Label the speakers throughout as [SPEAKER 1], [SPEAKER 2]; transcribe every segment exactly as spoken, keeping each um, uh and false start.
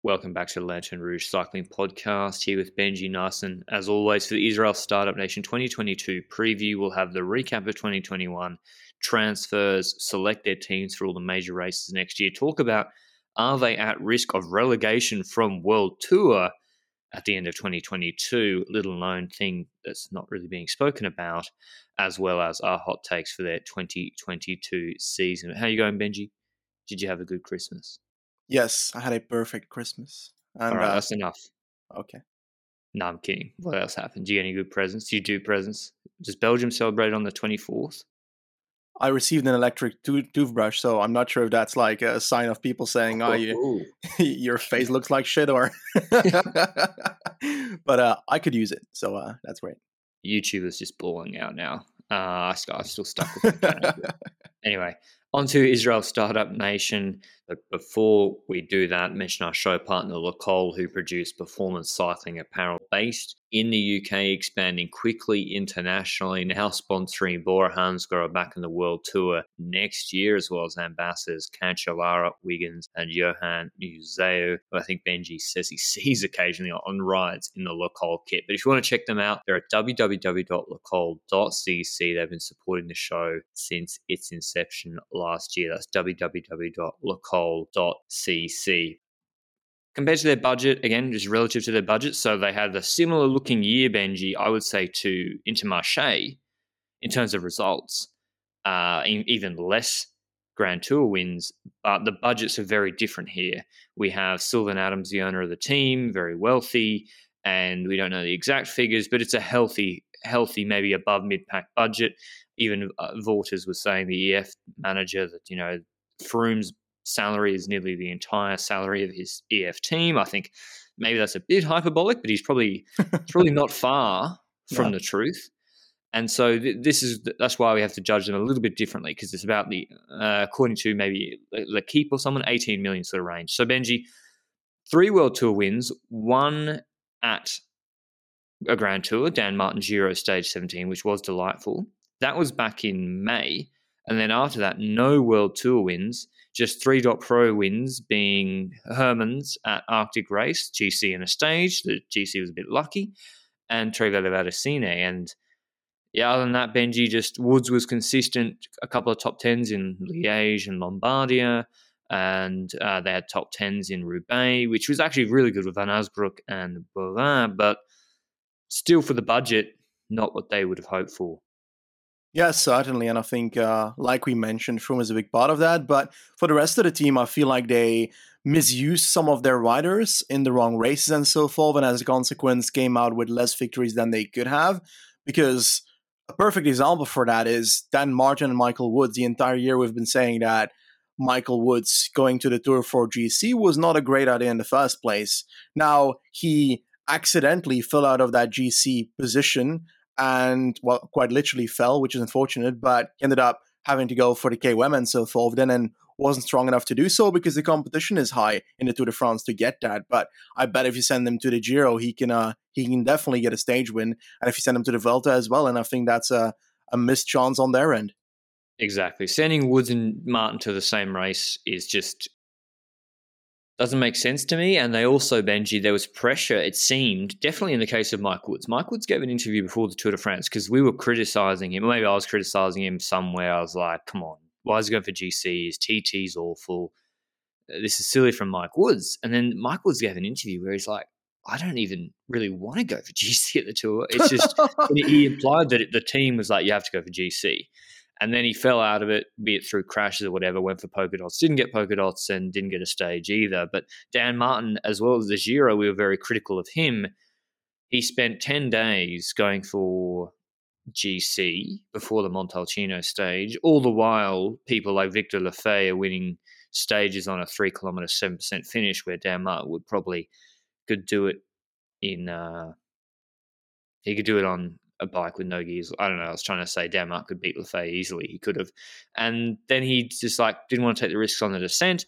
[SPEAKER 1] Welcome back to the Lantern Rouge Cycling Podcast, here with Benji Narsson. As always, for the Israel Startup Nation twenty twenty-two preview, we'll have the recap of twenty twenty-one, transfers, select their teams for all the major races next year, talk about are they at risk of relegation from World Tour at the end of twenty twenty-two, little known thing that's not really being spoken about, as well as our hot takes for their twenty twenty-two season. How you going, Benji? Did you have a good Christmas?
[SPEAKER 2] Yes, I had a perfect Christmas. And,
[SPEAKER 1] All right,
[SPEAKER 2] uh,
[SPEAKER 1] that's enough.
[SPEAKER 2] Okay.
[SPEAKER 1] No, I'm kidding. What else happened? Do you get any good presents? Do you do presents? Does Belgium celebrate on the twenty-fourth?
[SPEAKER 2] I received an electric to- toothbrush, so I'm not sure if that's like a sign of people saying, "Oh, you, your face looks like shit," or. But uh, I could use it, so uh, that's great.
[SPEAKER 1] YouTube is just balling out now. Uh, I'm still stuck with it. Anyway, on to Israel Startup Nation. But before we do that, mention our show partner, Lacole, who produce performance cycling apparel based in the U K, expanding quickly internationally, now sponsoring Bora Hansgrohe back in the World Tour next year, as well as ambassadors Cancellara, Wiggins, and Johan Museu, who I think Benji says he sees occasionally on rides in the Lacole kit. But if you want to check them out, they're at w w w dot lacole dot c c. They've been supporting the show since its inception last year. That's w w w dot lacole dot c c. Compared to their budget, again, just relative to their budget, so they had a similar looking year, Benji, I would say, to Intermarché in terms of results, uh, even less Grand Tour wins, but the budgets are very different here. We have Sylvan Adams, the owner of the team, very wealthy, and we don't know the exact figures, but it's a healthy, healthy, maybe above mid-pack budget. Even uh, Vaughters was saying, the E F manager, that, you know, Froome's salary is nearly the entire salary of his E F team. I think maybe that's a bit hyperbolic, but he's probably he's probably not far from yeah. the truth. And so th- this is that's why we have to judge them a little bit differently, because it's about the uh, according to maybe L'Equipe or someone, eighteen million sort of range. So Benji, three World Tour wins, one at a Grand Tour, Dan Martin Giro Stage seventeen, which was delightful. That was back in May. And then after that, no World Tour wins, just three .pro wins, being Hermans at Arctic Race, G C and a stage. The G C was a bit lucky, and Trevelle Vaticine. And yeah, other than that, Benji, just Woods was consistent, a couple of top tens in Liège and Lombardia, and uh, they had top tens in Roubaix, which was actually really good with Van Asbrook and Bovin, but still for the budget, not what they would have hoped for.
[SPEAKER 2] Yes, certainly. And I think, uh, like we mentioned, Froome is a big part of that. But for the rest of the team, I feel like they misused some of their riders in the wrong races and so forth. And as a consequence, came out with less victories than they could have. Because a perfect example for that is Dan Martin and Michael Woods. The entire year we've been saying that Michael Woods going to the Tour for G C was not a great idea in the first place. Now, he accidentally fell out of that G C position and, well, quite literally fell, which is unfortunate, but ended up having to go for the K O M and so forth then, and wasn't strong enough to do so because the competition is high in the Tour de France to get that. But I bet if you send him to the Giro, he can uh, he can definitely get a stage win. And if you send him to the Vuelta as well, and I think that's a, a missed chance on their end.
[SPEAKER 1] Exactly. Sending Woods and Martin to the same race is just doesn't make sense to me. And they also, Benji, there was pressure, it seemed, definitely in the case of Mike Woods. Mike Woods gave an interview before the Tour de France because we were criticising him. Or maybe I was criticising him somewhere. I was like, come on, why is he going for G C? His T T's awful. This is silly from Mike Woods. And then Mike Woods gave an interview where he's like, I don't even really want to go for G C at the Tour. It's just, he implied that the team was like, you have to go for G C. And then he fell out of it, be it through crashes or whatever, went for polka dots, didn't get polka dots and didn't get a stage either. But Dan Martin, as well as the Giro, we were very critical of him. He spent ten days going for G C before the Montalcino stage. All the while, people like Victor Lafay are winning stages on a three kilometre, seven percent finish, where Dan Martin would probably could do it in, uh, he could do it on a bike with no gears. I don't know. I was trying to say Dan Martin could beat Lafay easily. He could have. And then he just like didn't want to take the risks on the descent,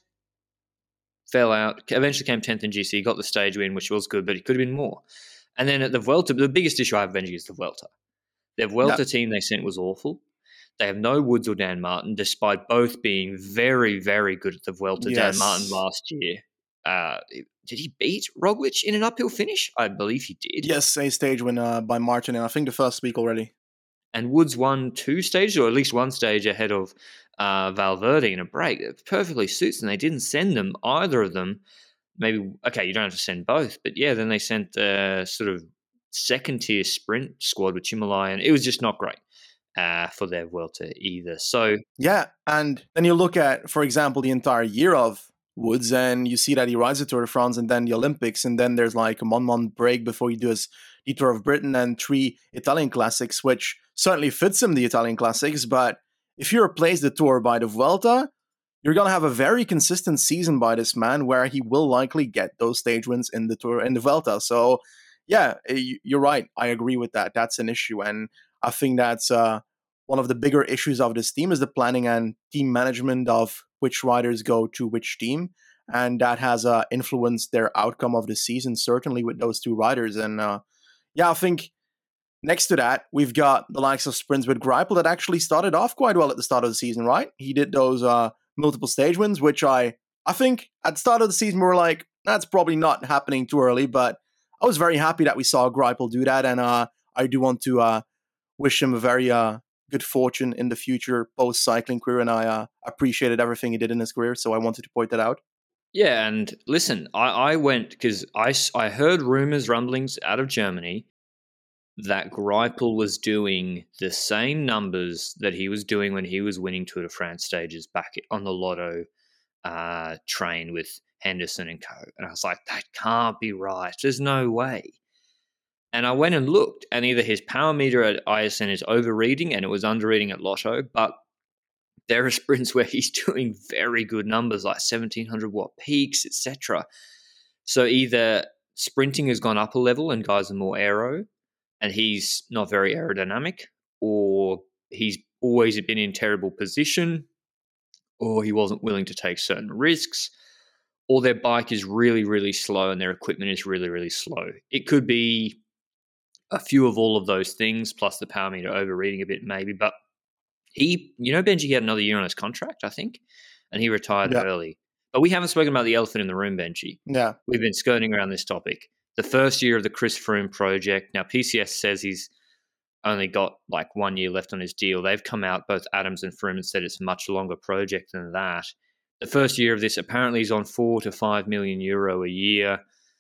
[SPEAKER 1] fell out, eventually came tenth in G C, got the stage win, which was good, but it could have been more. And then at the Vuelta, the biggest issue I have, Benji, is the Vuelta. Their Vuelta no. team they sent was awful. They have no Woods or Dan Martin, despite both being very, very good at the Vuelta. Yes. Dan Martin last year, uh, did he beat Roglic in an uphill finish? I believe he did.
[SPEAKER 2] Yes, a stage win uh, by Martin, and I think the first week already.
[SPEAKER 1] And Woods won two stages, or at least one stage ahead of uh, Valverde in a break. It perfectly suits them. They didn't send them, either of them. Maybe, okay, you don't have to send both, but yeah, then they sent a sort of second tier sprint squad with Himalayan. It was just not great uh, for their Vuelta either. So
[SPEAKER 2] yeah, and then you look at, for example, the entire year of Woods, and you see that he rides the Tour de France and then the Olympics, and then there's like a one month break before he does the Tour of Britain and three Italian classics, which certainly fits him, the Italian classics. But if you replace the Tour by the Vuelta, you're going to have a very consistent season by this man, where he will likely get those stage wins in the Tour and the Vuelta. So yeah, you're right. I agree with that. That's an issue, and I think that's uh, one of the bigger issues of this team is the planning and team management of which riders go to which team, and that has uh, influenced their outcome of the season, certainly with those two riders. And uh, yeah, I think next to that, we've got the likes of sprints with Greipel that actually started off quite well at the start of the season, right? He did those uh, multiple stage wins, which I, I think at the start of the season we were like, that's probably not happening too early, but I was very happy that we saw Greipel do that, and uh, I do want to uh, wish him a very uh, good fortune in the future post-cycling career, and I uh, appreciated everything he did in his career, so I wanted to point that out.
[SPEAKER 1] Yeah, and listen, I, I went, because I, I heard rumors, rumblings out of Germany that Greipel was doing the same numbers that he was doing when he was winning Tour de France stages back on the Lotto uh, train with Henderson and co. And I was like, that can't be right. There's no way. And I went and looked, and either his power meter at I S N is overreading and it was underreading at Lotto, but there are sprints where he's doing very good numbers, like seventeen hundred watt peaks, et cetera. So either sprinting has gone up a level and guys are more aero, and he's not very aerodynamic, or he's always been in terrible position, or he wasn't willing to take certain risks, or their bike is really, really slow and their equipment is really, really slow. It could be a few of all of those things, plus the power meter overreading a bit maybe, but he, you know, Benji had another year on his contract, I think, and he retired
[SPEAKER 2] yeah.
[SPEAKER 1] early. But we haven't spoken about the elephant in the room, Benji.
[SPEAKER 2] Yeah.
[SPEAKER 1] We've been skirting around this topic. The first year of the Chris Froome project. Now, P C S says he's only got like one year left on his deal. They've come out, both Adams and Froome, and said it's a much longer project than that. The first year of this apparently is on four to five million euro a year.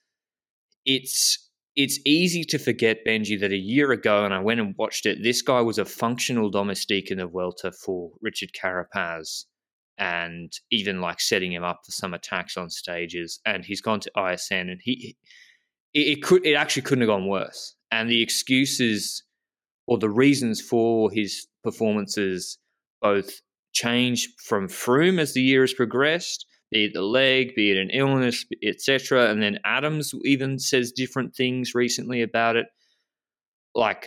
[SPEAKER 1] It's it's easy to forget, Benji, that a year ago, and I went and watched it, this guy was a functional domestique in the Vuelta for Richard Carapaz, and even like setting him up for some attacks on stages. And he's gone to I S N, and he it, it could it actually couldn't have gone worse. And the excuses or the reasons for his performances both changed from Froome as the year has progressed, be it the leg, be it an illness, et cetera. And then Adams even says different things recently about it. Like,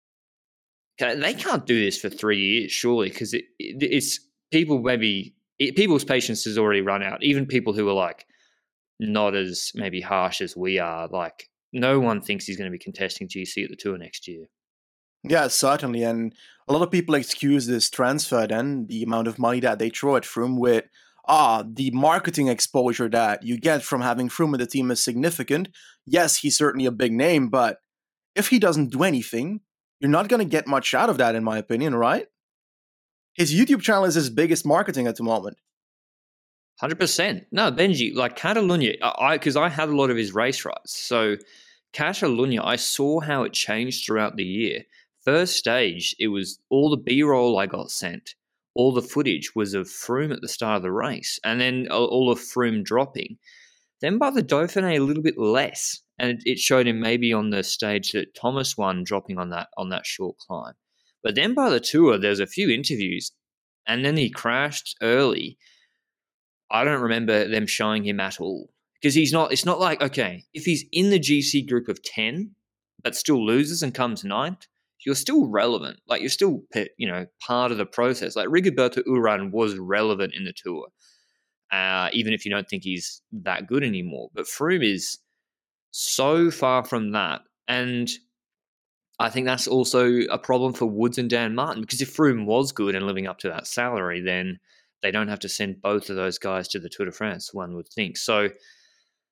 [SPEAKER 1] they can't do this for three years, surely, because it, it, it's people maybe it, people's patience has already run out. Even people who are like not as maybe harsh as we are, like no one thinks he's going to be contesting G C at the Tour next year.
[SPEAKER 2] Yeah, certainly. And a lot of people excuse this transfer then, the amount of money that they throw at Froome with, ah, the marketing exposure that you get from having Froome in the team is significant. Yes, he's certainly a big name, but if he doesn't do anything, you're not going to get much out of that, in my opinion, right? His YouTube channel is his biggest marketing at the moment.
[SPEAKER 1] one hundred percent. No, Benji, like Catalunya, I because I, I had a lot of his race rides. So Catalunya, I saw how it changed throughout the year. First stage, it was all the B-roll I got sent. All the footage was of Froome at the start of the race, and then all of Froome dropping. Then by the Dauphiné, a little bit less, and it showed him maybe on the stage that Thomas won, dropping on that on that short climb. But then by the Tour, there's a few interviews, and then he crashed early. I don't remember them showing him at all, because he's not. It's not like, okay, if he's in the G C group of ten, but still loses and comes ninth, you're still relevant. Like, you're still, you know, part of the process. Like, Rigoberto Urán was relevant in the Tour, uh, even if you don't think he's that good anymore. But Froome is so far from that. And I think that's also a problem for Woods and Dan Martin, because if Froome was good and living up to that salary, then they don't have to send both of those guys to the Tour de France, one would think. So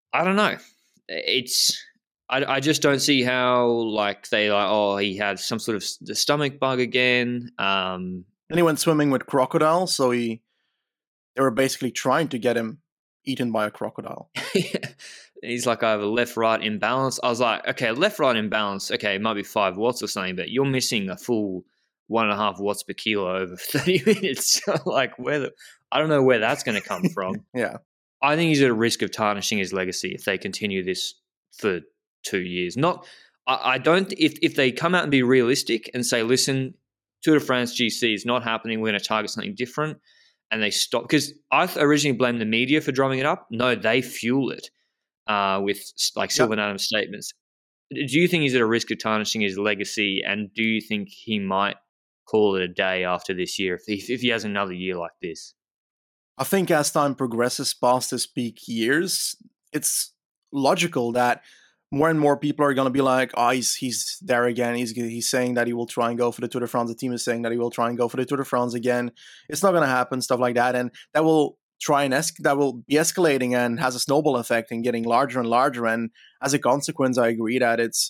[SPEAKER 1] I don't know. It's I, I just don't see how like they like oh he had some sort of the stomach bug again. Um,
[SPEAKER 2] And he went swimming with crocodiles, so he they were basically trying to get him eaten by a crocodile.
[SPEAKER 1] He's like I have a left right imbalance. I was like okay left right imbalance. Okay, it might be five watts or something, but you're missing a full one and a half watts per kilo over thirty minutes. Like where the, I don't know where that's going to come from.
[SPEAKER 2] Yeah.
[SPEAKER 1] I think he's at a risk of tarnishing his legacy if they continue this for two years. Not, I, I don't. If if they come out and be realistic and say, listen, Tour de France G C is not happening. We're going to target something different, and they stop because I originally blamed the media for drumming it up. No, they fuel it uh, with like
[SPEAKER 2] Yep.
[SPEAKER 1] Sylvan Adams statements. Do you think he's at a risk of tarnishing his legacy, and do you think he might call it a day after this year if he, if he has another year like this?
[SPEAKER 2] I think as time progresses past his peak years, it's logical that more and more people are going to be like, oh, he's, he's there again. He's, he's saying that he will try and go for the Tour de France. The team is saying that he will try and go for the Tour de France again. It's not going to happen, stuff like that. And that will try and es- that will be escalating and has a snowball effect and getting larger and larger. And as a consequence, I agree that it's,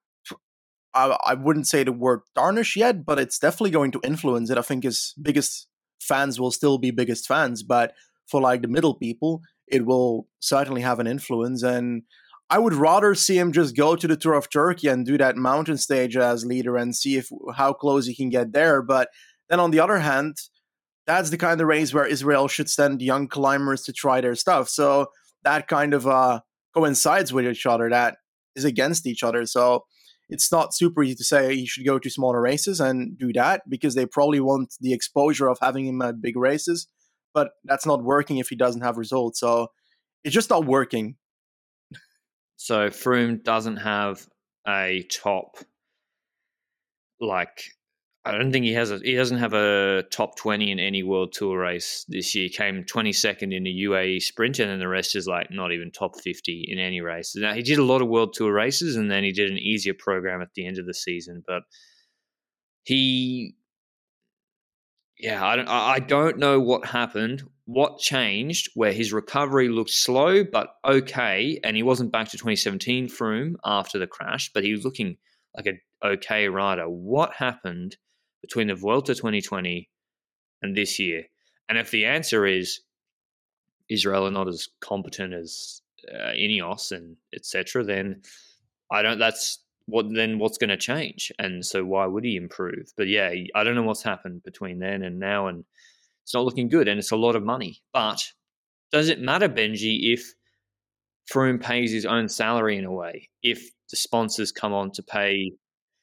[SPEAKER 2] I, I wouldn't say the word tarnish yet, but it's definitely going to influence it. I think his biggest fans will still be biggest fans, but for like the middle people, it will certainly have an influence. And I would rather see him just go to the Tour of Turkey and do that mountain stage as leader and see if how close he can get there. But then on the other hand, that's the kind of race where Israel should send young climbers to try their stuff. So that kind of uh, coincides with each other. That is against each other. So it's not super easy to say he should go to smaller races and do that because they probably want the exposure of having him at big races. But that's not working if he doesn't have results. So it's just not working.
[SPEAKER 1] So Froome doesn't have a top, like I don't think he has a he doesn't have a top twenty in any World Tour race this year. He came twenty-second in the U A E Sprint, and then the rest is like not even top fifty in any race. Now he did a lot of World Tour races, and then he did an easier program at the end of the season. But he, yeah, I don't I don't know what happened, what changed, where his recovery looked slow but okay, and he wasn't back to twenty seventeen Froome after the crash, but he was looking like a okay rider. What happened between the Vuelta twenty twenty and this year? And if the answer is Israel are not as competent as uh, Ineos and et cetera, then I don't. That's what. Then what's going to change? And so why would he improve? But yeah, I don't know what's happened between then and now, and it's not looking good. And it's a lot of money. But does it matter, Benji, if Froome pays his own salary in a way? If the sponsors come on to pay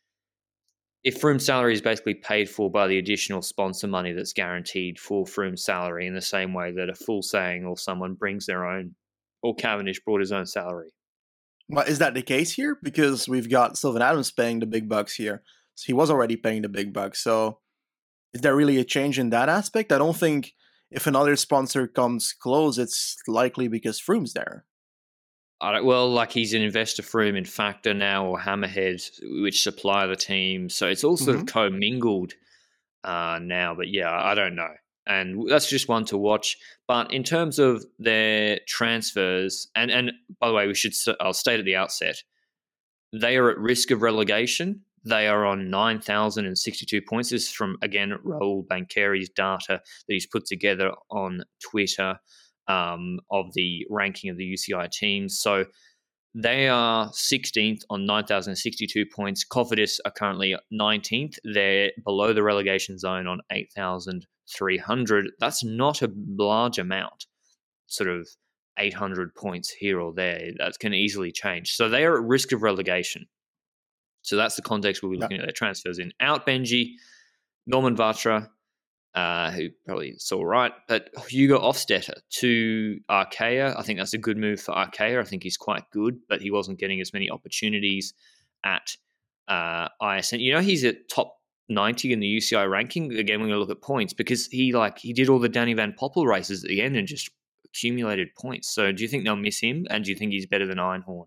[SPEAKER 1] if Froome's salary is basically paid for by the additional sponsor money that's guaranteed for Froome's salary in the same way that a Full Saying or someone brings their own, or Cavendish brought his own salary.
[SPEAKER 2] Well, is that the case here? Because we've got Sylvan Adams paying the big bucks here. So he was already paying the big bucks. So is there really a change in that aspect? I don't think if another sponsor comes close, it's likely because Froome's there.
[SPEAKER 1] I don't, well, like he's an investor Froome in Factor now or Hammerhead, which supply the team. So it's all sort mm-hmm. of commingled uh, now. But yeah, I don't know. And that's just one to watch. But in terms of their transfers, and, and by the way, we should I'll state at the outset, they are at risk of relegation. They are on nine thousand sixty-two points. This is from, again, Raul Banqueri's data that he's put together on Twitter um, of the ranking of the U C I teams. So they are sixteenth on nine thousand sixty-two points. Cofidis are currently nineteenth. They're below the relegation zone on eight thousand three hundred. That's not a large amount, sort of eight hundred points here or there. That can easily change. So they are at risk of relegation. So that's the context we'll be looking yeah. at their transfers in. Out Benji, Norman Vatra, uh, who probably saw right, but Hugo Hofstetter to Arkea. I think that's a good move for Arkea. I think he's quite good, but he wasn't getting as many opportunities at uh, I S N. You know, he's at top ninety in the U C I ranking. Again, we're going to look at points because he like he did all the Danny Van Poppel races at the end and just accumulated points. So do you think they'll miss him? And do you think he's better than Einhorn?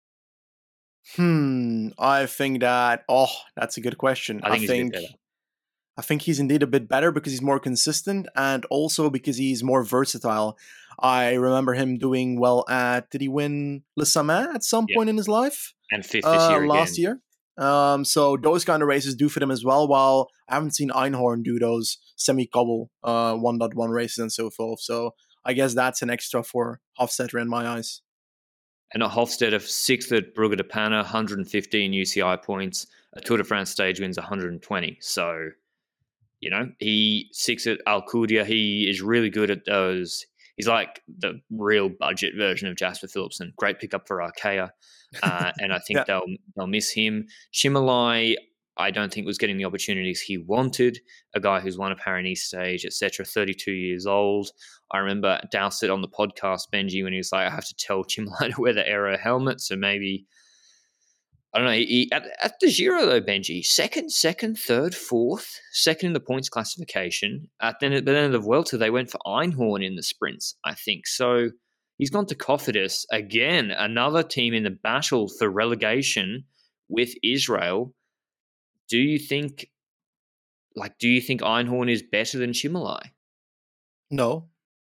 [SPEAKER 2] Hmm. I think that. Oh, that's a good question.
[SPEAKER 1] I think
[SPEAKER 2] I
[SPEAKER 1] he's
[SPEAKER 2] think,
[SPEAKER 1] a bit better.
[SPEAKER 2] I think he's indeed a bit better because he's more consistent and also because he's more versatile. I remember him doing well at, did he win Le Samyn at some
[SPEAKER 1] Yeah.
[SPEAKER 2] point in his life?
[SPEAKER 1] And fifth this
[SPEAKER 2] Uh,
[SPEAKER 1] year
[SPEAKER 2] last
[SPEAKER 1] again.
[SPEAKER 2] year. Um, so those kind of races do fit him as well, while I haven't seen Einhorn do those semi-cobble uh, one point one races and so forth. So I guess that's an extra for Hofstetter in my eyes.
[SPEAKER 1] And at Hofstetter, sixth at Brugge de Panne, one hundred fifteen U C I points. A Tour de France stage wins one hundred twenty. So, you know, he sixth at Alcudia. He is really good at those. He's like the real budget version of Jasper Philipsen. Great pickup for Arkea. Uh, and I think
[SPEAKER 2] Yeah.
[SPEAKER 1] they'll they'll miss him. Chimolai, I don't think was getting the opportunities he wanted. A guy who's won a Paris stage, et cetera, thirty-two years old. I remember Dowsett on the podcast, Benji, when he was like, I have to tell Chimolai to wear the Aero helmet. So maybe, I don't know. He, at, at the Giro, though, Benji, second, second, third, fourth, second in the points classification. At then, at the end of the Vuelta, they went for Einhorn in the sprints, I think. So he's gone to Cofidis again, another team in the battle for relegation with Israel. Do you think, like, do you think Einhorn is better than Chimolai?
[SPEAKER 2] No.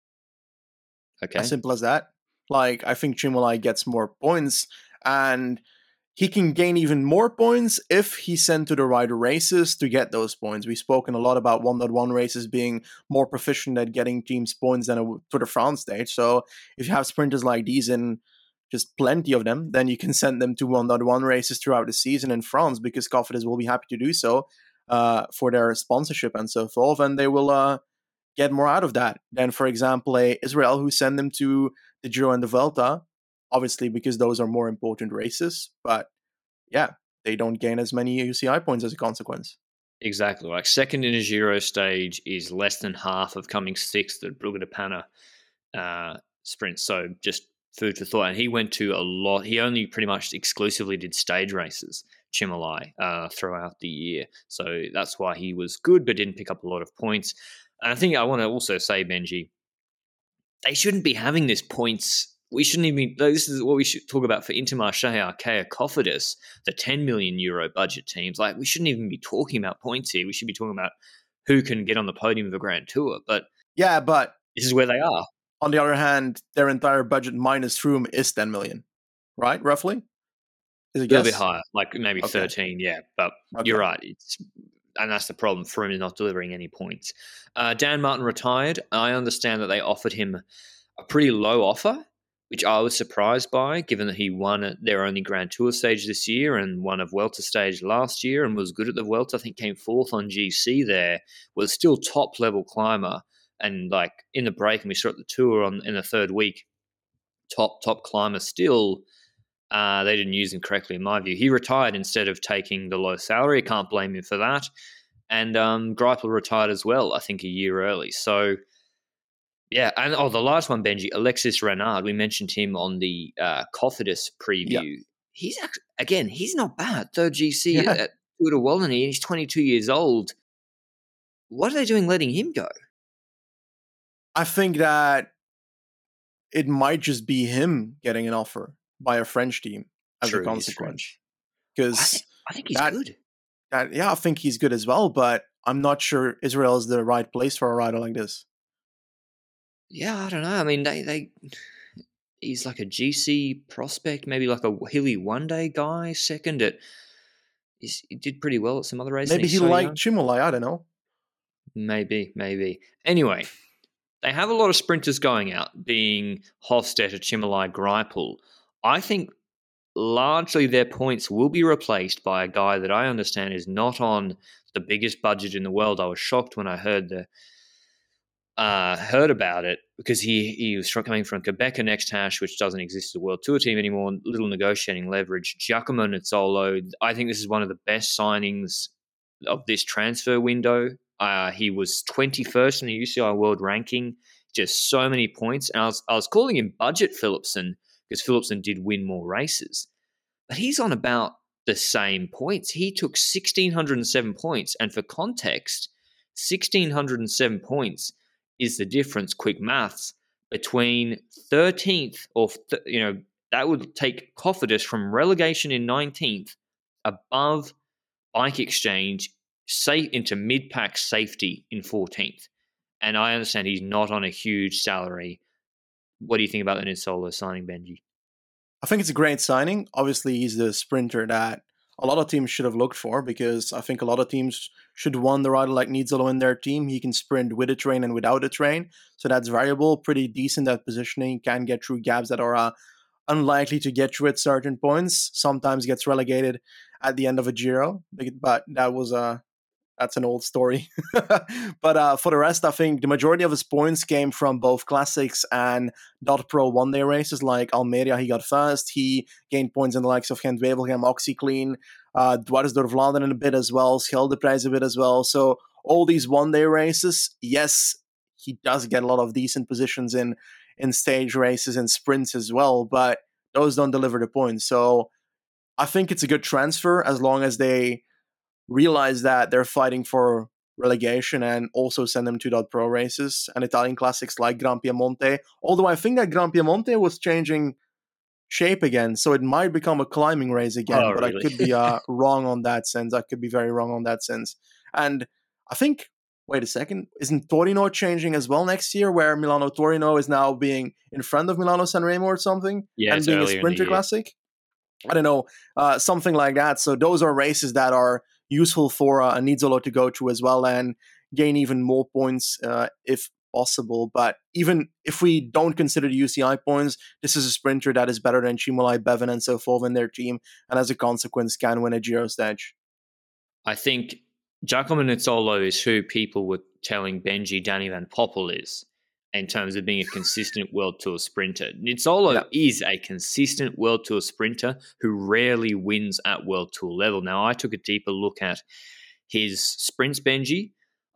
[SPEAKER 1] Okay.
[SPEAKER 2] As simple as that. Like, I think Chimolai gets more points, and he can gain even more points if he's sent to the right races to get those points. We've spoken a lot about one point one races being more proficient at getting teams points than a Tour de France stage. So if you have sprinters like these in just plenty of them, then you can send them to one point one races throughout the season in France, because Cofidis will be happy to do so uh, for their sponsorship and so forth, and they will uh, get more out of that than, for example, a Israel who send them to the Giro and the Vuelta, obviously because those are more important races. But yeah, they don't gain as many U C I points as a consequence.
[SPEAKER 1] Exactly. Like second in a Giro stage is less than half of coming sixth at Brugge de Panne uh, sprint. So just food for thought. And he went to a lot. He only pretty much exclusively did stage races, Chimolai, uh, throughout the year. So that's why he was good, but didn't pick up a lot of points. And I think I want to also say, Benji, they shouldn't be having this points. We shouldn't even. This is what we should talk about for Intermarché, Arkea, Cofidis, the ten million euro budget teams. Like, we shouldn't even be talking about points here. We should be talking about who can get on the podium of a Grand Tour. But
[SPEAKER 2] yeah, but
[SPEAKER 1] this is where they are.
[SPEAKER 2] On the other hand, their entire budget minus Froome is ten million, right? Roughly, is
[SPEAKER 1] a little bit higher, like maybe okay. thirteen. Yeah, but okay. You're right. It's and that's the problem. Froome is not delivering any points. Uh, Dan Martin retired. I understand that they offered him a pretty low offer, which I was surprised by, given that he won their only Grand Tour stage this year and won a Vuelta stage last year and was good at the Vuelta. I think came fourth on G C there, was still top level climber. And like in the break, and we saw at the Tour on in the third week, top top climber still. Uh, they didn't use him correctly, in my view. He retired instead of taking the low salary. Can't blame him for that. And um, Greipel retired as well, I think, a year early. So, yeah. And, oh, the last one, Benji, Alexis Renard. We mentioned him on the uh, Cofidis preview. Yeah. He's actually, again, he's not bad. Third G C yeah. at Tour de Wallonie. He's twenty-two years old. What are they doing letting him go?
[SPEAKER 2] I think that it might just be him getting an offer by a French team as
[SPEAKER 1] True,
[SPEAKER 2] a consequence. Because
[SPEAKER 1] I, think, I think he's
[SPEAKER 2] that,
[SPEAKER 1] good.
[SPEAKER 2] That, yeah, I think he's good as well, but I'm not sure Israel is the right place for a rider like this.
[SPEAKER 1] Yeah, I don't know. I mean, they, they he's like a G C prospect, maybe like a hilly one day guy, second at he's, he did pretty well at some other races.
[SPEAKER 2] Maybe he so liked Chimolai, I don't know.
[SPEAKER 1] Maybe, maybe. Anyway, they have a lot of sprinters going out, being Hofstetter, Chimolai, Greipel. I think largely their points will be replaced by a guy that I understand is not on the biggest budget in the world. I was shocked when I heard the uh, heard about it because he he was coming from Quebec Next Hash, which doesn't exist as a World Tour team anymore. Little negotiating leverage. Giacomo Nizzolo. I think this is one of the best signings of this transfer window. Uh, he was twenty-first in the U C I World Ranking, just so many points. And I was I was calling him Budget Philipsen because Philipsen did win more races, but he's on about the same points. He took one thousand six hundred seven points, and for context, one thousand six hundred seven points is the difference. Quick maths between thirteenth or th- you know that would take Cofidis from relegation in nineteenth above Bike Exchange say into mid-pack safety in fourteenth. And I understand he's not on a huge salary. what do you think about the Nizzolo signing, Benji?
[SPEAKER 2] I think it's a great signing. Obviously, he's the sprinter that a lot of teams should have looked for, because I think a lot of teams should want the rider like Nizzolo in their team. He can sprint with a train and without a train, so that's variable, pretty decent at positioning, can get through gaps that are uh, unlikely to get through at certain points, sometimes gets relegated at the end of a Giro, but that was a uh, that's an old story. But uh, for the rest, I think the majority of his points came from both classics and dot pro one day races. Like Almeria, he got first. He gained points in the likes of Gent-Wevelgem, OxyClean, uh, Dwarsdorf Vlaanderen a bit as well, Scheldeprijs a bit as well. So all these one day races, yes, he does get a lot of decent positions in, in stage races and sprints as well, but those don't deliver the points. So I think it's a good transfer as long as they realize that they're fighting for relegation and also send them to dot pro races and Italian classics like Gran Piemonte. Although I think that Gran Piemonte was changing shape again, so it might become a climbing race again,
[SPEAKER 1] Oh,
[SPEAKER 2] but
[SPEAKER 1] really?
[SPEAKER 2] I could be uh, wrong on that sense. I could be very wrong on that sense. And I think, wait a second, isn't Torino changing as well next year, where Milano Torino is now being in front of Milano Sanremo or something,
[SPEAKER 1] Yeah,
[SPEAKER 2] and
[SPEAKER 1] it's
[SPEAKER 2] being a
[SPEAKER 1] earlier in the
[SPEAKER 2] sprinter
[SPEAKER 1] year.
[SPEAKER 2] classic? I don't know, uh, something like that. So those are races that are useful for uh, Nizzolo to go to as well and gain even more points uh, if possible. But even if we don't consider the U C I points, this is a sprinter that is better than Cimolai, Bevan, and so forth in their team, and as a consequence can win a Giro stage.
[SPEAKER 1] I think Giacomo Nizzolo is who people were telling Benji Danny Van Poppel is in terms of being a consistent World Tour sprinter. Nizzolo
[SPEAKER 2] Yeah.
[SPEAKER 1] is a consistent World Tour sprinter who rarely wins at World Tour level. Now, I took a deeper look at his sprints, Benji,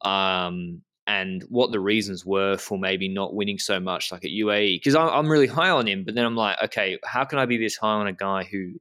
[SPEAKER 1] um, and what the reasons were for maybe not winning so much like at U A E. Because I'm really high on him, but then I'm like, okay, how can I be this high on a guy who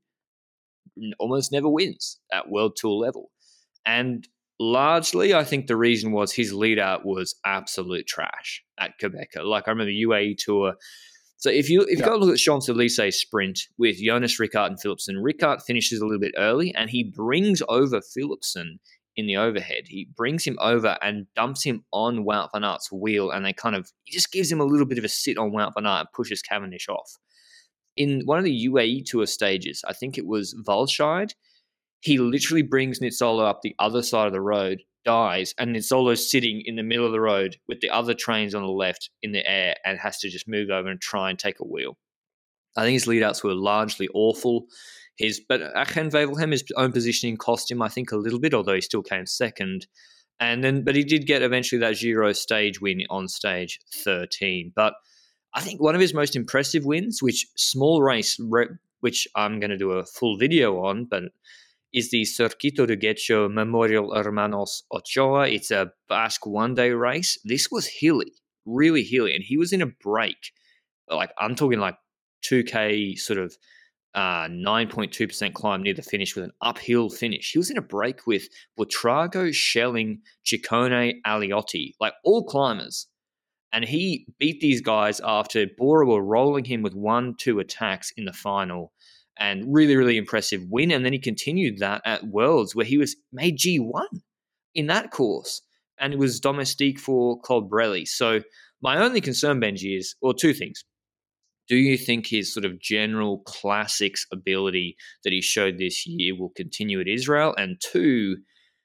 [SPEAKER 1] almost never wins at World Tour level? And largely, I think the reason was his lead out was absolute trash at Quebec. Like, I remember U A E Tour. So if you if you
[SPEAKER 2] Yeah.
[SPEAKER 1] go look at Champs-Élysées sprint with Jonas Rickard and Philipsen, Rickard finishes a little bit early and he brings over Philipsen in the overhead. He brings him over and dumps him on Wout van Aert's wheel, and they kind of he just gives him a little bit of a sit on Wout van Aert and pushes Cavendish off. In one of the U A E Tour stages, I think it was Valscheid, he literally brings Nizzolo up the other side of the road, dies, and Nizzolo's sitting in the middle of the road with the other trains on the left in the air and has to just move over and try and take a wheel. I think his lead-outs were largely awful. His But at Gent-Wevelgem, his own positioning cost him, I think, a little bit, although he still came second. And then, But he did get eventually that Giro stage win on stage thirteen. But I think one of his most impressive wins, which small race, which I'm going to do a full video on, but is the Circuito de Getxo Memorial Hermanos Ochoa. It's a Basque one-day race. This was hilly, really hilly, and he was in a break. Like, I'm talking like two K sort of uh, nine point two percent climb near the finish with an uphill finish. He was in a break with Buitrago, Schelling, Ciccone, Aliotti, like all climbers. And he beat these guys after Bora were rolling him with one, two attacks in the final. And really, really impressive win. And then he continued that at Worlds, where he was made G one in that course. And it was domestique for Colbrelli. So my only concern, Benji, is, or two things. Do you think his sort of general classics ability that he showed this year will continue at Israel? And two,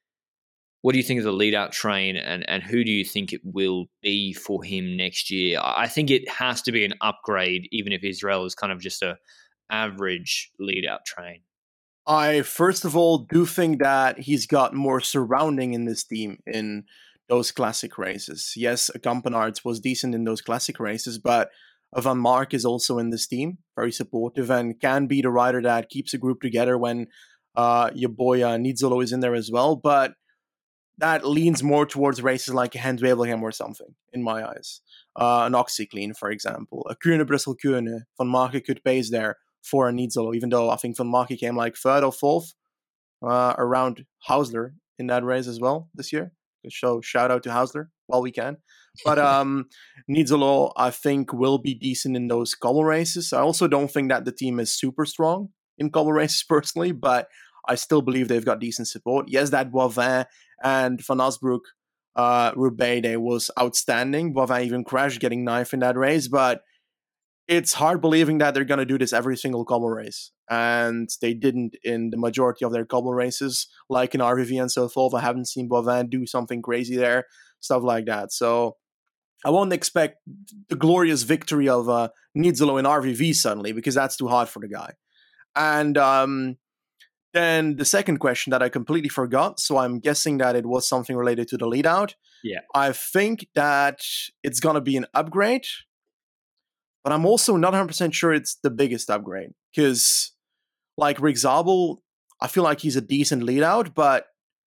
[SPEAKER 1] what do you think of the lead-out train, and, and who do you think it will be for him next year? I think it has to be an upgrade, even if Israel is kind of just a average lead-out train.
[SPEAKER 2] I, first of all, do think that he's got more surrounding in this team in those classic races. Yes, Campenaerts was decent in those classic races, but Van Mark is also in this team, very supportive, and can be the rider that keeps a group together when uh, your boy uh, Nizzolo is in there as well. But that leans more towards races like a Gent-Wevelgem or something, in my eyes. Uh, an OxyClean, for example. A Kuurne, Brussel, Kuurne. Van Marke could pace there for a Nizzolo, even though I think Van Marke came like third or fourth uh, around Hausler in that race as well this year. So shout out to Hausler while we can. But um, Nizzolo, I think, will be decent in those cobble races. I also don't think that the team is super strong in cobble races personally, but I still believe they've got decent support. Yes, that Boivin and Van Asbroek uh, Roubaix Day was outstanding. Boivin even crashed getting ninth in that race, but it's hard believing that they're going to do this every single cobble race. And they didn't in the majority of their cobble races, like in R V V and so forth. I haven't seen Boivin do something crazy there, stuff like that. So I won't expect the glorious victory of uh, Nizzolo in R V V suddenly, because that's too hard for the guy. And um, then the second question that I completely forgot, so I'm guessing that it was something related to the lead out.
[SPEAKER 1] Yeah.
[SPEAKER 2] I think that it's going to be an upgrade, but I'm also not one hundred percent sure it's the biggest upgrade. Because, like Rick Zabel, I feel like he's a decent lead out, but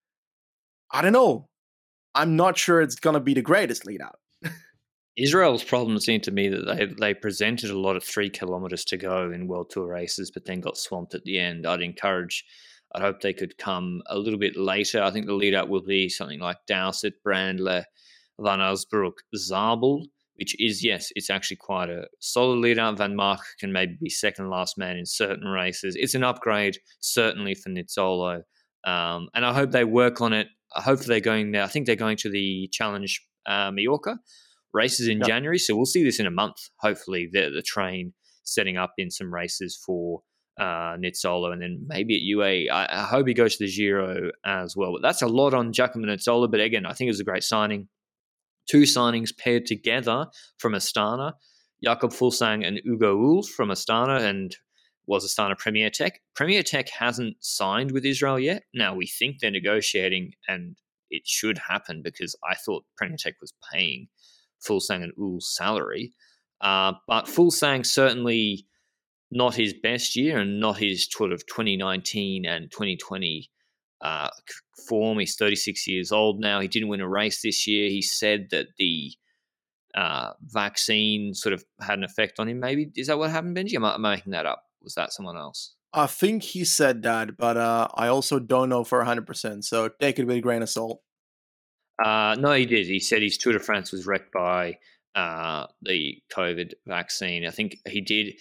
[SPEAKER 2] I don't know. I'm not sure it's going to be the greatest lead out.
[SPEAKER 1] Israel's problem seemed to me that they they presented a lot of three kilometers to go in World Tour races, but then got swamped at the end. I'd encourage, I'd hope they could come a little bit later. I think the lead out will be something like Dowsett, Brandler, Van Osbroek, Zabel, which is, yes, it's actually quite a solid lead out. Van Mark can maybe be second last man in certain races. It's an upgrade, certainly, for Nizzolo. Um, and I hope they work on it. Hopefully they're going there. I think they're going to the Challenge uh, Mallorca races in
[SPEAKER 2] Yep.
[SPEAKER 1] January, so we'll see this in a month. Hopefully, the the train setting up in some races for uh, Nizzolo, and then maybe at U A E. I, I hope he goes to the Giro as well. But that's a lot on Giacomo Nizzolo. But again, I think it was a great signing. Two signings paired together from Astana: Jakob Fuglsang and Ugo Ulf from Astana, and was Astana Premier Tech. Premier Tech hasn't signed with Israel yet. Now we think they're negotiating, and it should happen because I thought Premier Tech was paying Fuglsang and Ulf's salary. Uh, but Fuglsang certainly not his best year and not his sort of twenty nineteen and twenty twenty uh, form. He's thirty-six years old now. He didn't win a race this year. He said that the uh, vaccine sort of had an effect on him. Maybe is that what happened, Benji? Am I, am I making that up? Was that someone else?
[SPEAKER 2] I think he said that, but uh, I also don't know for one hundred percent. So take it with a grain of salt.
[SPEAKER 1] Uh, no, he did. He said his Tour de France was wrecked by uh, the COVID vaccine. I think he did,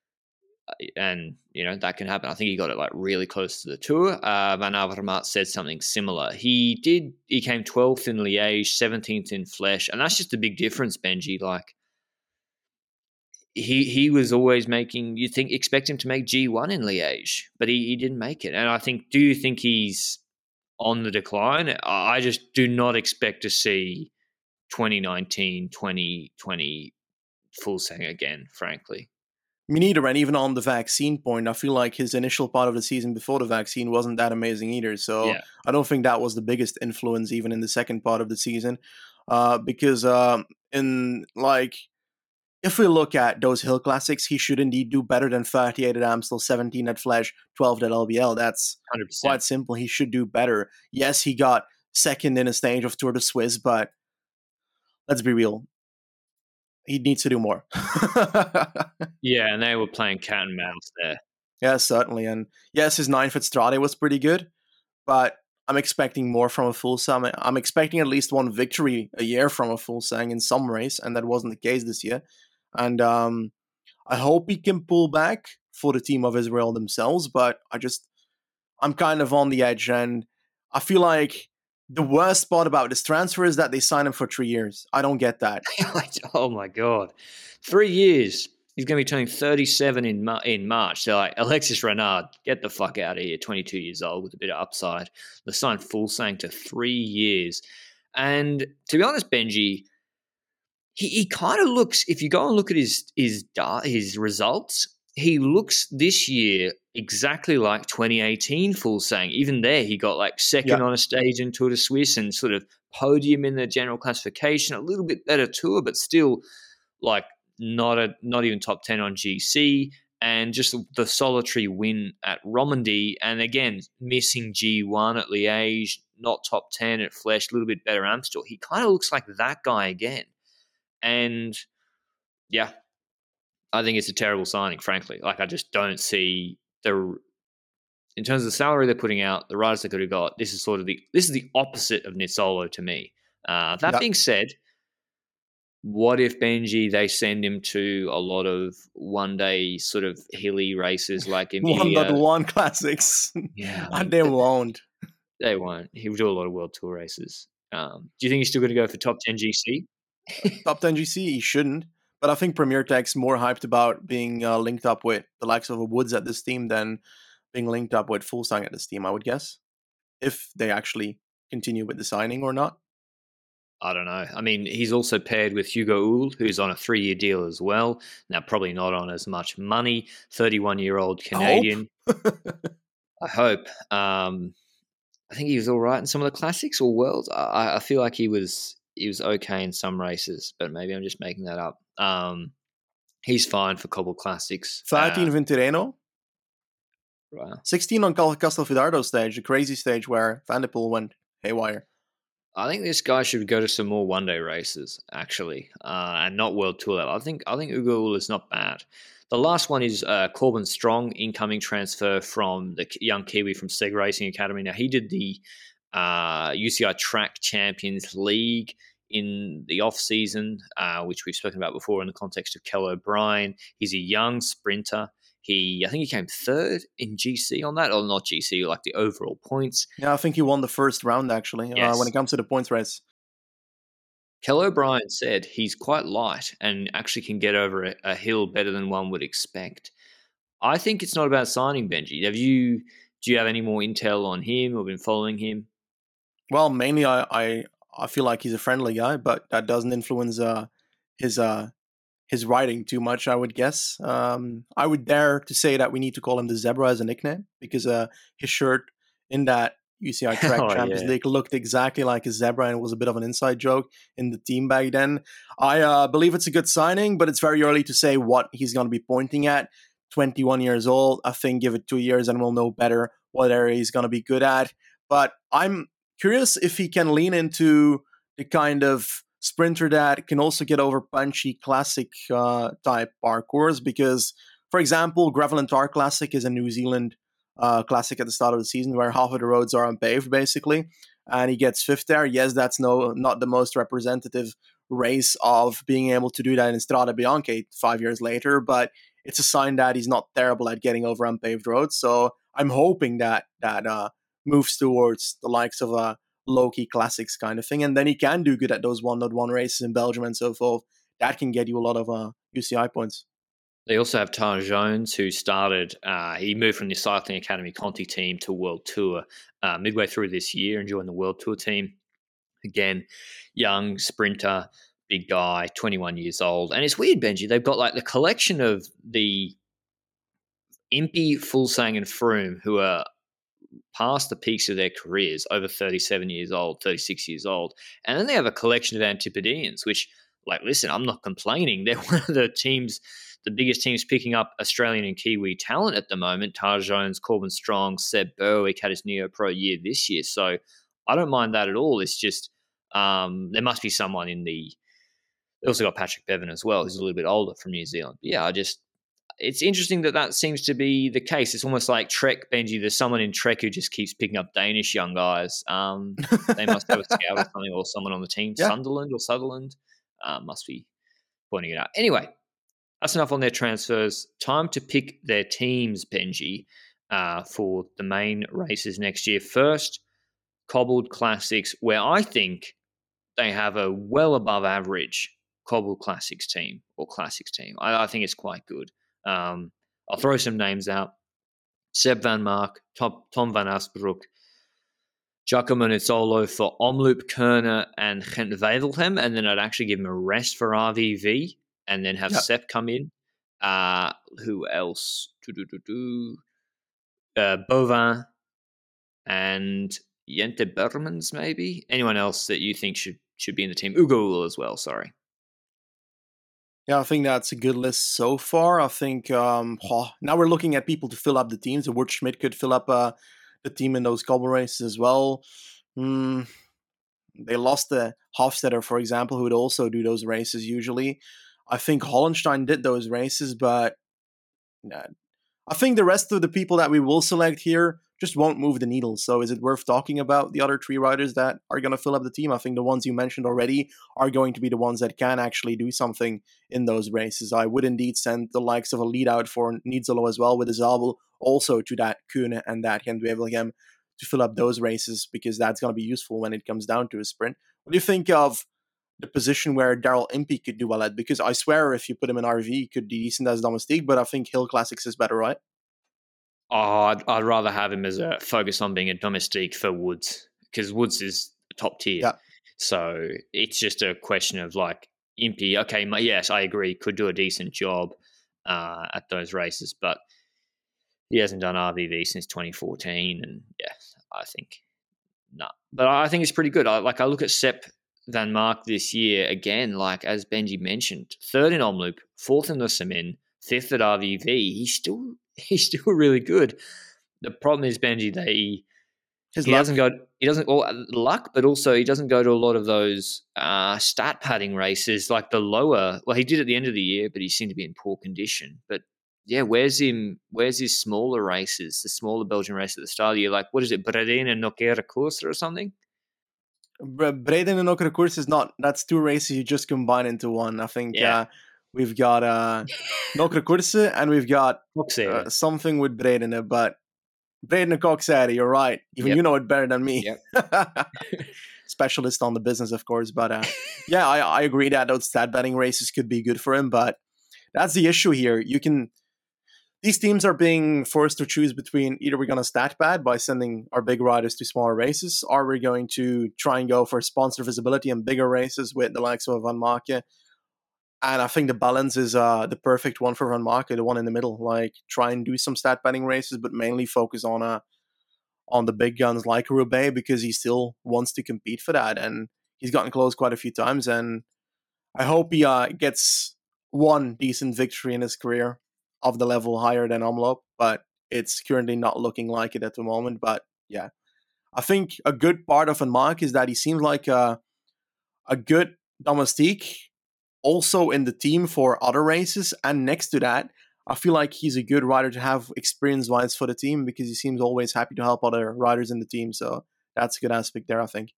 [SPEAKER 1] and you know that can happen. I think he got it like really close to the Tour. Uh, Van Avermaet said something similar. He did. He came twelfth in Liège, seventeenth in Flèche, and that's just a big difference, Benji. Like he he was always making. You think expect him to make G one in Liège, but he, he didn't make it. And I think, do you think he's on the decline? I just do not expect to see twenty nineteen, twenty twenty Fuglsang again, frankly.
[SPEAKER 2] Me neither, and even on the vaccine point, I feel like his initial part of the season before the vaccine wasn't that amazing either. So
[SPEAKER 1] Yeah.
[SPEAKER 2] I don't think that was the biggest influence even in the second part of the season. Uh, because um, in like, if we look at those hill classics, he should indeed do better than thirty-eight at Amstel, seventeen at Flèche, twelve at L B L. That's
[SPEAKER 1] one hundred percent.
[SPEAKER 2] quite simple. He should do better. Yes, he got second in a stage of Tour de Suisse, but let's be real. He needs to do more.
[SPEAKER 1] Yeah, and they were playing cat and mouse there.
[SPEAKER 2] Yeah, certainly. And yes, his ninth at Strade was pretty good, but I'm expecting more from a Fuglsang. I'm expecting at least one victory a year from a Fuglsang in some race, and that wasn't the case this year. And um, I hope he can pull back for the team of Israel themselves, but I just, I'm kind of on the edge, and I feel like the worst part about this transfer is that they signed him for three years. I don't get that.
[SPEAKER 1] Oh my God. Three years. He's going to be turning thirty-seven in Mar- in March. So, like, Alexis Renard, get the fuck out of here, twenty-two years old with a bit of upside. They signed Fuglsang to three years. And to be honest, Benji, he, he kind of looks, if you go and look at his, his, his results, he looks this year exactly like twenty eighteen Fuglsang. Even there, he got like second
[SPEAKER 2] Yeah.
[SPEAKER 1] on a stage in Tour de Suisse and sort of podium in the general classification. A little bit better tour, but still like not a not even top ten on G C. And just the solitary win at Romandy. And again, missing G one at Liège, not top ten at Flèche, a little bit better Amstel. He kind of looks like that guy again. And yeah, I think it's a terrible signing, frankly. Like, I just don't see the, in terms of the salary they're putting out, the riders they could have got. This is sort of the this is the opposite of Nizzolo to me. Uh, that
[SPEAKER 2] Yeah.
[SPEAKER 1] being said, what if Benji they send him to a lot of one day sort of hilly races like
[SPEAKER 2] one
[SPEAKER 1] Emilia?
[SPEAKER 2] dot one classics.
[SPEAKER 1] Yeah,
[SPEAKER 2] And they won't.
[SPEAKER 1] they won't. He'll do a lot of World Tour races. Um, do you think he's still going to go for top ten G C?
[SPEAKER 2] Top ten G C, he shouldn't. But I think Premier Tech's more hyped about being uh, linked up with the likes of a Woods at this team than being linked up with Fuglsang at this team, I would guess. If they actually continue with the signing or not.
[SPEAKER 1] I don't know. I mean, he's also paired with Hugo Uhl, who's on a three-year deal as well. Now, probably not on as much money. thirty-one-year-old Canadian.
[SPEAKER 2] I hope.
[SPEAKER 1] I hope. Um, I think he was all right in some of the classics or worlds. I, I feel like he was he was okay in some races, but maybe I'm just making that up. Um, he's fine for Cobble Classics.
[SPEAKER 2] thirteen
[SPEAKER 1] Uh,
[SPEAKER 2] Vintireno.
[SPEAKER 1] right.
[SPEAKER 2] sixteen on Castelfidardo stage, the crazy stage where Van der Poel went haywire.
[SPEAKER 1] I think this guy should go to some more one-day races, actually, uh, and not World Tour level. I think I think Ugo Uhl is not bad. The last one is uh, Corbin Strong, incoming transfer from the young Kiwi from Seg Racing Academy. Now, he did the uh, U C I Track Champions League in the off-season, uh, which we've spoken about before in the context of Kel O'Brien. He's a young sprinter. He, I think he came third in G C on that, or not G C, like the overall points.
[SPEAKER 2] Yeah, I think he won the first round, actually,
[SPEAKER 1] Yes.
[SPEAKER 2] uh, when it comes to the points race.
[SPEAKER 1] Kel O'Brien said he's quite light and actually can get over a, a hill better than one would expect. I think it's not about signing Benji. Have you? Do you have any more intel on him or been following him?
[SPEAKER 2] Well, mainly I, I, I feel like he's a friendly guy, but that doesn't influence uh, his uh, his riding too much, I would guess. Um, I would dare to say that we need to call him the Zebra as a nickname because uh, his shirt in that U C I Track
[SPEAKER 1] Oh,
[SPEAKER 2] Champions
[SPEAKER 1] yeah.
[SPEAKER 2] League looked exactly like a zebra, and it was a bit of an inside joke in the team back then. I uh, believe it's a good signing, but it's very early to say what he's going to be pointing at. twenty-one years old. I think give it two years and we'll know better what area he's going to be good at. But I'm curious if he can lean into the kind of sprinter that can also get over punchy classic uh, type parkours, because, for example, Gravel and Tar Classic is a New Zealand uh, classic at the start of the season where half of the roads are unpaved, basically, and he gets fifth there. Yes, that's no not the most representative race of being able to do that in Strade Bianche five years later, but it's a sign that he's not terrible at getting over unpaved roads. So I'm hoping that that uh, moves towards the likes of a low-key classics kind of thing, and then he can do good at those one-on-one races in Belgium and so forth. That can get you a lot of uh, U C I points.
[SPEAKER 1] They also have Tyler Jones, who started, uh, he moved from the Cycling Academy Conti team to World Tour uh, midway through this year and joined the World Tour team. Again, young sprinter, big guy, twenty-one years old. And it's weird, Benji. They've got like the collection of the Impey, Fuglsang, and Froome, who are past the peaks of their careers, over thirty-seven years old, thirty-six years old. And then they have a collection of Antipodeans, which, like, listen, I'm not complaining. They're one of the teams, the biggest teams picking up Australian and Kiwi talent at the moment. Tyler Jones, Corbin Strong, Seb Berwick had his Neo Pro year this year. So I don't mind that at all. It's just um, there must be someone in the. They also got Patrick Bevan as well, who's a little bit older from New Zealand. But yeah, I just. It's interesting that that seems to be the case. It's almost like Trek, Benji. There's someone in Trek who just keeps picking up Danish young guys. Um, they must have a scout or something, or someone on the team.
[SPEAKER 2] Yeah.
[SPEAKER 1] Sunderland or Sutherland uh, must be pointing it out. Anyway, that's enough on their transfers. Time to pick their teams, Benji, uh, for the main races next year. First, Cobbled Classics, where I think they have a well above average Cobbled Classics team or Classics team. I, I think it's quite good. Um, I'll throw some names out. Seb Van Mark, Tom, Tom Van Asbroek, Giacomo Nizzolo for Omloop, Kerner, and Gent Wevelgem. And then I'd actually give him a rest for R V V and then have
[SPEAKER 2] Yep.
[SPEAKER 1] Sepp come in. Uh, who else? Do-do-do-do. Uh, Bovin and Jente Bermans, maybe? Anyone else that you think should, should be in the team? Ugo Uhl as well, sorry.
[SPEAKER 2] Yeah, I think that's a good list so far. I think um, oh, now we're looking at people to fill up the teams. The Wout Schmidt could fill up uh, the team in those cobble races as well. Mm, they lost the Hofstetter, for example, who would also do those races usually. I think Hollenstein did those races, but nah, I think the rest of the people that we will select here just won't move the needle. So is it worth talking about the other three riders that are going to fill up the team? I think the ones you mentioned already are going to be the ones that can actually do something in those races. I would indeed send the likes of a lead out for Nizzolo as well with Zabel also to that Kuhne and that Gent Wevelgem to fill up those races, because that's going to be useful when it comes down to a sprint. What do you think of the position where Daryl Impey could do well at, because I swear if you put him in R V, he could be decent as domestique, but I think Hill Classics is better, right?
[SPEAKER 1] Oh, I'd, I'd rather have him as a focus on being a domestique for Woods, because Woods is top tier.
[SPEAKER 2] Yeah.
[SPEAKER 1] So it's just a question of like Impey. Okay, my, yes, I agree, could do a decent job uh, at those races, but he hasn't done R V V since twenty fourteen, and yeah, I think no. But I think it's pretty good. I, like I look at Sepp Van Mark this year again, like as Benji mentioned, third in Omloop, fourth in the Semin, fifth at R V V. He's still he's still really good. The problem is Benji, they
[SPEAKER 2] His
[SPEAKER 1] he
[SPEAKER 2] luck.
[SPEAKER 1] doesn't go. He doesn't well, luck, but also he doesn't go to a lot of those uh, stat padding races, like the lower. Well, he did at the end of the year, but he seemed to be in poor condition. But yeah, where's him? Where's his smaller races? The smaller Belgian race at the start of the year, like what is it, Bredin and Nogueira Course or something?
[SPEAKER 2] Bre- Breden and Okra Course is not. That's two races you just combine into one. I think
[SPEAKER 1] Yeah.
[SPEAKER 2] uh, we've got uh, Nokra Course and we've got
[SPEAKER 1] Boxer.
[SPEAKER 2] uh, something with Breden, but Breden and Coxetti, you're right. Even
[SPEAKER 1] Yep.
[SPEAKER 2] you know it better than me.
[SPEAKER 1] Yep.
[SPEAKER 2] Specialist on the business, of course. But uh, yeah, I, I agree that those stat betting races could be good for him. But that's the issue here. You can. These teams are being forced to choose between either we're going to stat pad by sending our big riders to smaller races, or we're going to try and go for sponsor visibility and bigger races with the likes of Van Marke. And I think the balance is uh, the perfect one for Van Marke, the one in the middle. Like, try and do some stat padding races, but mainly focus on uh, on the big guns like Roubaix, because he still wants to compete for that. And he's gotten close quite a few times. And I hope he uh, gets one decent victory in his career of the level higher than Omloop, but it's currently not looking like it at the moment. But yeah, I think a good part of Van Mark is that he seems like a, a good domestique, also in the team for other races. And next to that, I feel like he's a good rider to have experience-wise for the team, because he seems always happy to help other riders in the team. So that's a good aspect there, I think.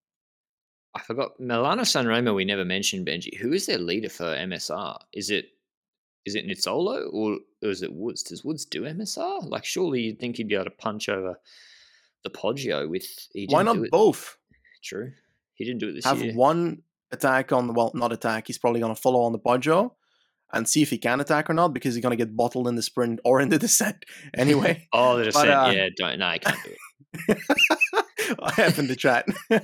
[SPEAKER 1] I forgot Milano Sanremo. We never mentioned Benji. Who is their leader for M S R? Is it is it Nizzolo or, or is it Woods? Does Woods do M S R? Like, surely you'd think he'd be able to punch over the Poggio with. He
[SPEAKER 2] Why
[SPEAKER 1] didn't do
[SPEAKER 2] not
[SPEAKER 1] it.
[SPEAKER 2] both?
[SPEAKER 1] True, he didn't do it this
[SPEAKER 2] Have
[SPEAKER 1] year.
[SPEAKER 2] one attack on the, well, not attack, he's probably going to follow on the Poggio and see if he can attack or not, because he's going to get bottled in the sprint or in the descent anyway.
[SPEAKER 1] Oh, the descent,
[SPEAKER 2] uh,
[SPEAKER 1] yeah, don't, no, I can't do it.
[SPEAKER 2] I have in the chat.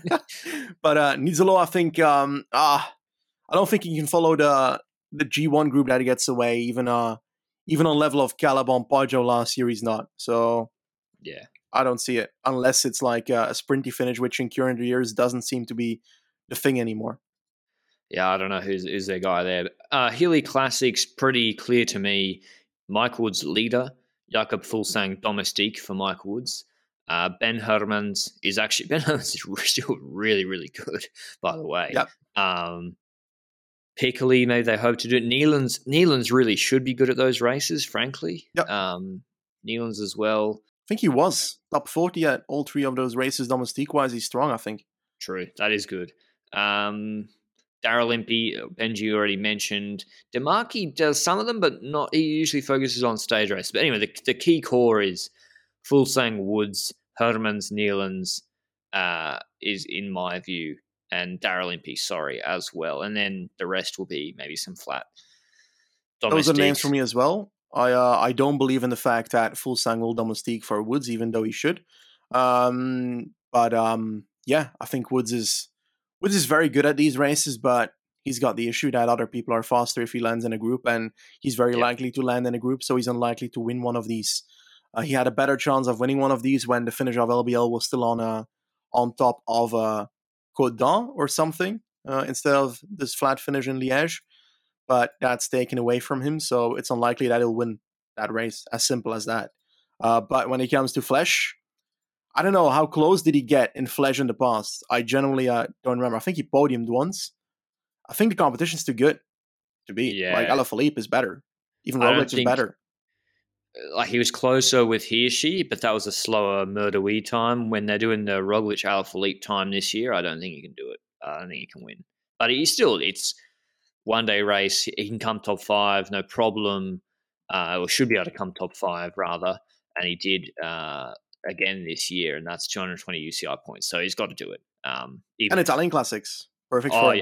[SPEAKER 2] But uh, Nizzolo, I think, um, ah, I don't think he can follow the the G one group that he gets away, even uh, even on level of Caleb on Poggio last year, he's not. So
[SPEAKER 1] Yeah,
[SPEAKER 2] I don't see it, unless it's like a sprinty finish, which in current years doesn't seem to be the thing anymore.
[SPEAKER 1] yeah, I don't know who's who's their guy there. Uh, Hilly Classics, pretty clear to me. Mike Woods leader, Jakob Fulsang domestique for Mike Woods. Uh, Ben Hermans is actually Ben Hermans is still really really good, by the way.
[SPEAKER 2] Yep.
[SPEAKER 1] Um, Piccoli, maybe they hope to do it. Neelands, Neelands really should be good at those races, frankly.
[SPEAKER 2] Yep.
[SPEAKER 1] Um, Neelands as well.
[SPEAKER 2] I think he was top forty at all three of those races domestique-wise. He's strong, I think.
[SPEAKER 1] True, that is good. Um, Daryl Impey, Benji already mentioned. Demarchi does some of them, but not. He usually focuses on stage races. But anyway, the, the key core is Fulsang, Woods, Hermans, Neelands, uh, is in my view, and Daryl Impey, sorry, as well. And then the rest will be maybe some flat domestiques.
[SPEAKER 2] Those are names for me as well. I uh, I don't believe in the fact that Fulsang will domestique for Woods, even though he should. Um, but um, yeah, I think Woods is Woods is very good at these races, but he's got the issue that other people are faster if he lands in a group, and he's very
[SPEAKER 1] Yep.
[SPEAKER 2] likely to land in a group, so he's unlikely to win one of these. Uh, he had a better chance of winning one of these when the finish of L B L was still on uh, on top of uh, Côte d'Or or something, uh, instead of this flat finish in Liège. But that's taken away from him, so it's unlikely that he'll win that race. As simple as that. Uh, but when it comes to Flesh, I don't know, how close did he get in Flesh in the past? I generally uh, don't remember. I think he podiumed once. I think the competition's too good to beat.
[SPEAKER 1] Yeah.
[SPEAKER 2] Like, Alaphilippe is better. Even
[SPEAKER 1] I don't
[SPEAKER 2] Roglic is
[SPEAKER 1] think-
[SPEAKER 2] better.
[SPEAKER 1] Like he was closer with Hirschi, but that was a slower Murder-Wee time. When they're doing the Roglic Alaphilippe time this year, I don't think he can do it. I don't think he can win. But he still, it's one day race. He can come top five, no problem. Uh, or should be able to come top five rather, and he did uh, again this year, and that's two hundred twenty U C I points. So he's got to do it. Um, even
[SPEAKER 2] And
[SPEAKER 1] if-
[SPEAKER 2] Italian Classics. Perfect
[SPEAKER 1] Oh
[SPEAKER 2] for him.
[SPEAKER 1] yeah,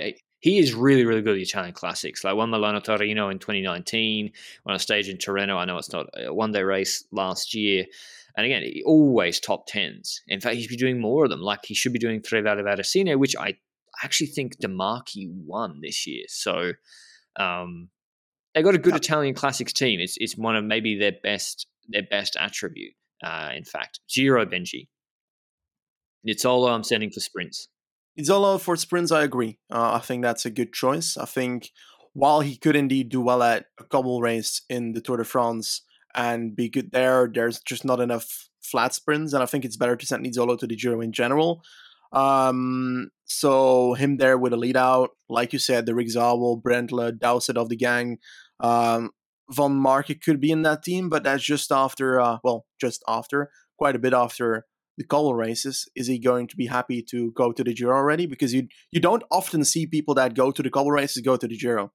[SPEAKER 1] he is really, really good at the Italian classics. Like won Milano Torino in twenty nineteen, won a stage in Tirreno. I know it's not a one-day race last year. And again, he always top tens. In fact, he should be doing more of them. Like he should be doing Tre Valle Vaticino, which I actually think De Marchi won this year. So um, they got a good
[SPEAKER 2] Yeah.
[SPEAKER 1] Italian classics team. It's it's one of maybe their best their best attribute. Uh, in fact, Giro Benji. Nizzolo, I'm sending for sprints.
[SPEAKER 2] Nizzolo for sprints, I agree. Uh, I think that's a good choice. I think while he could indeed do well at a cobble race in the Tour de France and be good there, there's just not enough flat sprints, and I think it's better to send Nizzolo to the Giro in general. Um, so him there with a lead out, like you said, the Rigzabel, Brendle, Dowsett of the gang. Um, Van Marke could be in that team, but that's just after, uh, well, just after, quite a bit after the cobble races. Is he going to be happy to go to the Giro already? Because you you don't often see people that go to the cobble races go to the Giro.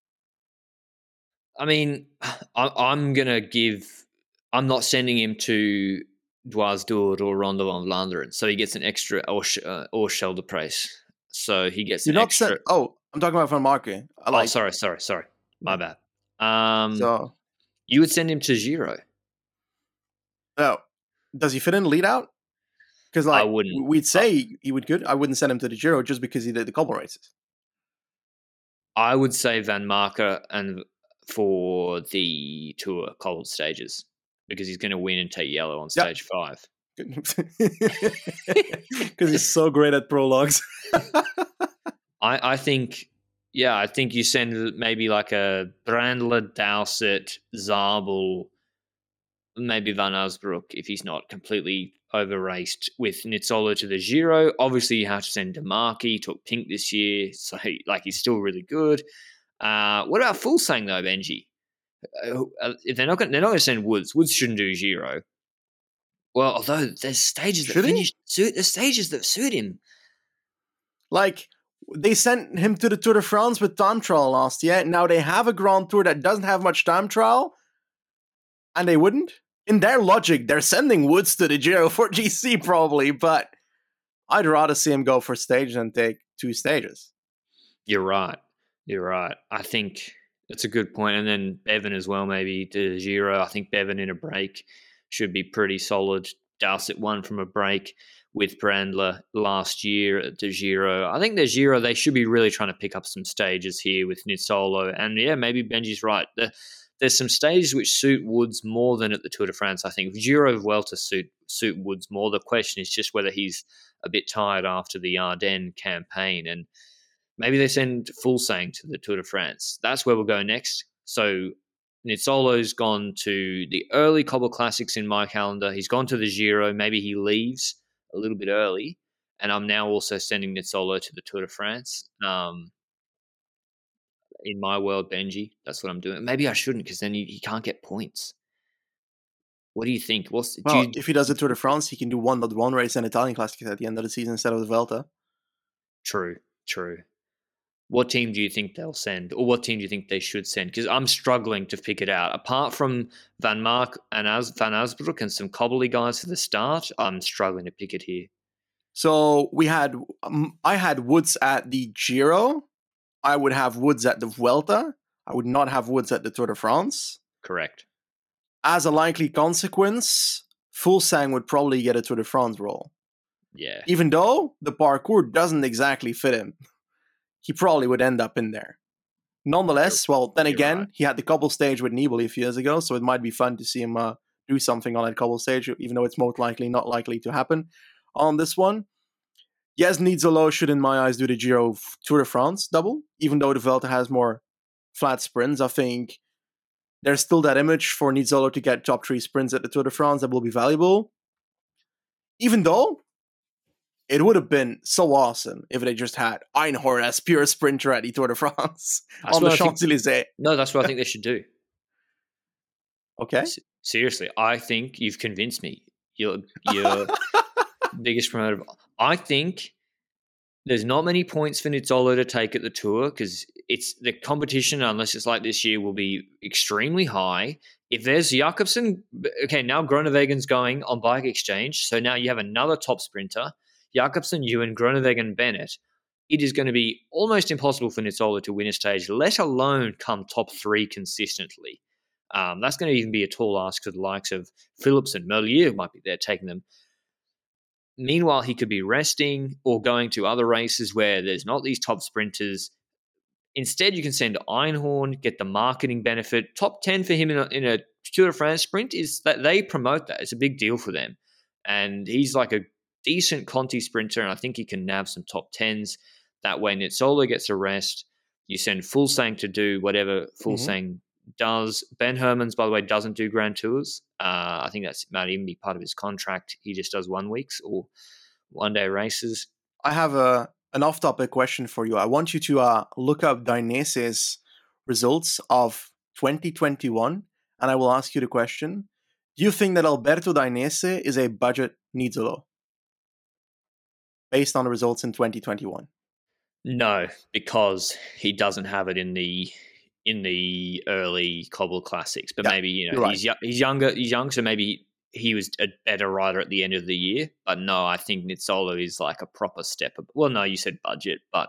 [SPEAKER 1] I mean, I, I'm gonna give. I'm not sending him to Dwars or Ronde van Vlaanderen, so he gets an extra or uh, or shoulder price. So he gets
[SPEAKER 2] You're
[SPEAKER 1] an
[SPEAKER 2] not
[SPEAKER 1] extra.
[SPEAKER 2] sent. Oh, I'm talking about Van Marke. I like.
[SPEAKER 1] Oh, sorry, sorry, sorry. My bad. Um,
[SPEAKER 2] So,
[SPEAKER 1] you would send him to Giro.
[SPEAKER 2] oh, does he fit in lead out? Because
[SPEAKER 1] I
[SPEAKER 2] like
[SPEAKER 1] wouldn't.
[SPEAKER 2] we'd say he would good. I wouldn't send him to the Giro just because he did the cobble races.
[SPEAKER 1] I would say Van Marke and for the Tour cobbled stages because he's going to win and take yellow on
[SPEAKER 2] Yep.
[SPEAKER 1] stage five.
[SPEAKER 2] Because he's so great at prologues.
[SPEAKER 1] I, I think, yeah, I think you send maybe like a Brandler, Dowsett, Zabel, maybe Van Asbrook if he's not completely over-raced with Nizzolo to the Giro. Obviously, you have to send De Marchi. He took pink this year, so he, like he's still really good. Uh, what about Fulsang though, Benji? Uh, if they're not going, they're not going to send Woods. Woods shouldn't do Giro. Well, although there's stages that
[SPEAKER 2] Should he?
[SPEAKER 1] finish suit the stages that suit him.
[SPEAKER 2] Like, they sent him to the Tour de France with time trial last year. Now they have a Grand Tour that doesn't have much time trial, and they wouldn't. In their logic, they're sending Woods to the Giro for G C probably, but I'd rather see him go for stage than take two stages.
[SPEAKER 1] You're right. You're right. I think that's a good point. And then Bevan as well, maybe to the Giro. I think Bevan in a break should be pretty solid. Dowsett won from a break with Brandler last year at the Giro. I think the Giro, they should be really trying to pick up some stages here with Nizzolo. And yeah, maybe Benji's right. The, there's some stages which suit Woods more than at the Tour de France, I think. Giro Vuelta suit suit Woods more. The question is just whether he's a bit tired after the Ardennes campaign. And maybe they send Fulsang to the Tour de France. That's where we'll go next. So Nizzolo's gone to the early Cobble Classics in my calendar. He's gone to the Giro. Maybe he leaves a little bit early. And I'm now also sending Nizzolo to the Tour de France. Um, in my world, Benji, that's what I'm doing. Maybe I shouldn't because then he, he can't get points. What do you think? What's, do
[SPEAKER 2] Well,
[SPEAKER 1] you,
[SPEAKER 2] if he does the Tour de France, he can do one dot one race and Italian Classics at the end of the season instead of the Vuelta.
[SPEAKER 1] True, true. What team do you think they'll send, or what team do you think they should send? Because I'm struggling to pick it out. Apart from Van Mark and As- Van Asbrook and some cobbly guys for the start, I'm struggling to pick it here.
[SPEAKER 2] So we had, um, I had Woods at the Giro. I would have Woods at the Vuelta. I would not have Woods at the Tour de France.
[SPEAKER 1] Correct.
[SPEAKER 2] As a likely consequence, Fulsang would probably get a Tour de France role.
[SPEAKER 1] Yeah.
[SPEAKER 2] Even though the parkour doesn't exactly fit him, he probably would end up in there. Nonetheless,
[SPEAKER 1] You're-
[SPEAKER 2] well, then
[SPEAKER 1] you're
[SPEAKER 2] again,
[SPEAKER 1] right.
[SPEAKER 2] he had the cobble stage with Nibali a few years ago, so it might be fun to see him uh, do something on that cobble stage, even though it's most likely not likely to happen on this one. Yes, Nizzolo should, in my eyes, do the Giro Tour de France double, even though the Vuelta has more flat sprints. I think there's still that image for Nizzolo to get top three sprints at the Tour de France that will be valuable. Even though it would have been so awesome if they just had Einhorn as pure sprinter at the Tour de France
[SPEAKER 1] That's
[SPEAKER 2] on the
[SPEAKER 1] what I think-
[SPEAKER 2] Champs-Élysées.
[SPEAKER 1] No, that's what I think they should do.
[SPEAKER 2] Okay.
[SPEAKER 1] S- Seriously, I think you've convinced me. You're, you're biggest promoter. I think there's not many points for Nizzolo to take at the Tour because it's the competition, unless it's like this year, will be extremely high. If there's Jakobsen, okay, now Groeneweggen's going on bike exchange, so now you have another top sprinter, Jakobsen, Ewan, Groenewegen, Bennett. it is going to be almost impossible for Nizzolo to win a stage, let alone come top three consistently. Um, that's going to even be a tall ask for the likes of Phillips and Merlier, who might be there taking them. Meanwhile, he could be resting or going to other races where there's not these top sprinters. Instead, you can send Einhorn, get the marketing benefit. Top ten for him in a, in a Tour de France sprint is that they promote that. It's a big deal for them. And he's like a decent Conti sprinter, and I think he can nab some top tens. That way, Nizzolo gets a rest. You send Fuglsang to do whatever Fuglsang mm-hmm. does. Ben Hermans, by the way, doesn't do Grand Tours. Uh, I think that might even be part of his contract. He just does one weeks or one-day races.
[SPEAKER 2] I have a an off-topic question for you. I want you to uh, look up Dainese's results of twenty twenty-one, and I will ask you the question. Do you think that Alberto Dainese is a budget Nizzolo based on the results in twenty twenty-one?
[SPEAKER 1] No, because he doesn't have it in the in the early Cobble Classics. But yeah, maybe you know he's right. he's younger. He's young, so maybe he was a better rider at the end of the year. But no, I think Nizzolo is like a proper step up. Well, no, you said budget, but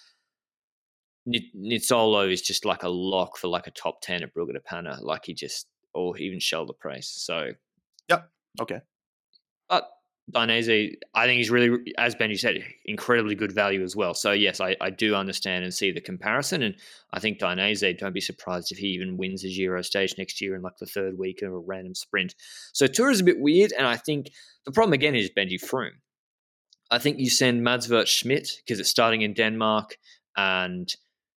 [SPEAKER 1] Nizzolo is just like a lock for like a top ten at Brugge de Panne. Like he just, or even Shoulder Price. So,
[SPEAKER 2] yep, okay.
[SPEAKER 1] But Dainese, I think he's really, as Benji said, incredibly good value as well. So yes, I, I do understand and see the comparison, and I think Dainese, don't be surprised if he even wins a Giro stage next year in like the third week of a random sprint. So Tour is a bit weird, and I think the problem again is Benji Froome. I think you send Mads Vert Schmidt because it's starting in Denmark, and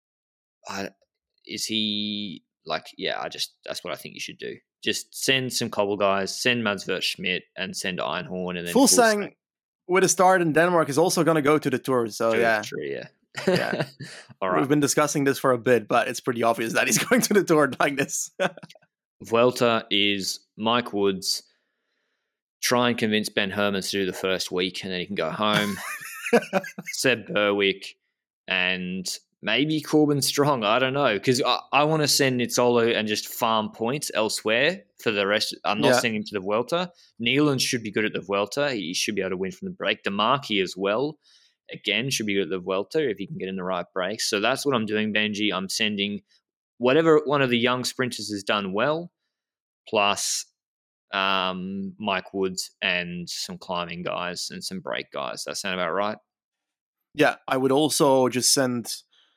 [SPEAKER 1] I, is he like, yeah, I just, that's what I think you should do. Just send some Cobble guys, send Mads Vert Schmidt, and send Einhorn, and then
[SPEAKER 2] Fuglsang with a start in Denmark is also going to go to the Tour. So
[SPEAKER 1] true,
[SPEAKER 2] yeah,
[SPEAKER 1] true, yeah,
[SPEAKER 2] yeah.
[SPEAKER 1] All right,
[SPEAKER 2] we've been discussing this for a bit, but it's pretty obvious that he's going to the Tour like this.
[SPEAKER 1] Vuelta is Mike Woods. Try and convince Ben Hermans to do the first week, and then he can go home. Seb Berwick and maybe Corbin Strong. I don't know, because I, I want to send Nizzolo and just farm points elsewhere for the rest. I'm not yeah. sending him to the Vuelta. Nealon should be good at the Vuelta. He should be able to win from the break. DeMarchi as well, again, should be good at the Vuelta if he can get in the right breaks. So that's what I'm doing, Benji. I'm sending whatever one of the young sprinters has done well, plus um, Mike Woods and some climbing guys and some break guys. That sound about right?
[SPEAKER 2] Yeah, I would also just send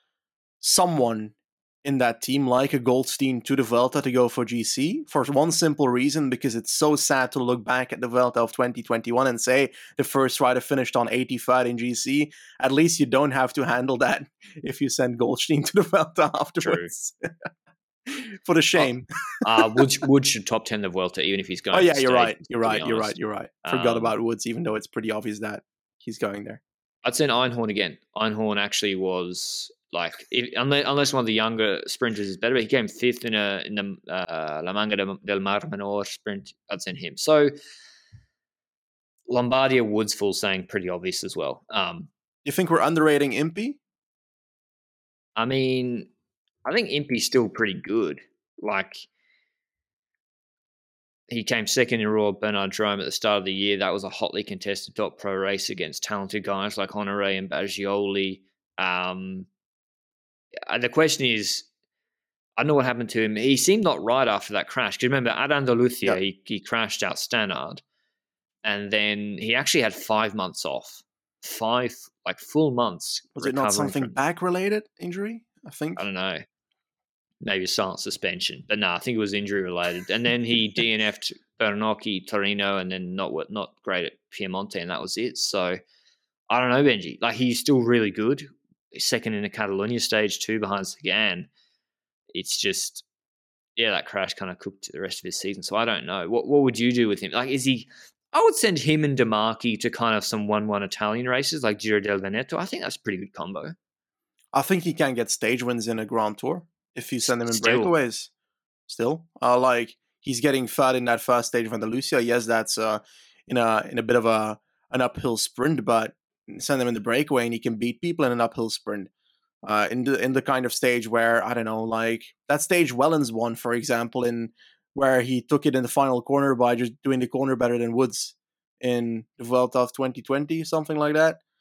[SPEAKER 2] someone in that team like a Goldstein to the Vuelta to go for G C for one simple reason, because it's so sad to look back at the Vuelta of twenty twenty-one and say the first rider finished on eighty-five in G C. At least you don't have to handle that if you send Goldstein to the Vuelta afterwards. For the shame.
[SPEAKER 1] uh, uh, Woods, Woods should top ten the Vuelta even if he's going.
[SPEAKER 2] Oh yeah,
[SPEAKER 1] to
[SPEAKER 2] you're
[SPEAKER 1] stay,
[SPEAKER 2] right. You're right. You're right. You're right. Forgot
[SPEAKER 1] um,
[SPEAKER 2] about Woods, even though it's pretty obvious that he's going there.
[SPEAKER 1] I'd send Einhorn again. Einhorn actually was like, if, unless, unless one of the younger sprinters is better, but he came fifth in a in the uh, La Manga del Mar Menor sprint. I'd send him. So Lombardia, Woods, Fuglsang, pretty obvious as well. Um,
[SPEAKER 2] you think we're underrating Impey?
[SPEAKER 1] I mean, I think Impey's still pretty good. Like, he came second in Royal Bernard Drôme at the start of the year. That was a hotly contested top pro race against talented guys like Honoré and Baggioli. Um, the question is, I don't know what happened to him. He seemed not right after that crash. Because remember, at Andalusia, yeah. he, he crashed out Stannard. And then he actually had five months off. Five, like, full months.
[SPEAKER 2] Was it not something from, back-related injury, I think?
[SPEAKER 1] I don't know. Maybe a silent suspension. But no, I think it was injury-related. And then he D N F'd Bernocchi, Torino, and then not not great at Piemonte, and that was it. So, I don't know, Benji. Like, he's still really good. He's second in the Catalonia stage, two behind Sagan. It's just, yeah, that crash kind of cooked the rest of his season. So, I don't know. What what would you do with him? Like, is he... I would send him and DeMarchi to kind of some one one Italian races like Giro del Veneto. I think that's a pretty good combo.
[SPEAKER 2] I think he can get stage wins in a Grand Tour if you send him in
[SPEAKER 1] Still.
[SPEAKER 2] breakaways. Still, uh, like he's getting fat in that first stage of Andalusia. Yes, that's uh, in a in a bit of a an uphill sprint, but send him in the breakaway and he can beat people in an uphill sprint. Uh, in the in the kind of stage where I don't know, like that stage Wellens won, for example, in where he took it in the final corner by just doing the corner better than Woods in the Vuelta of twenty twenty, something like that.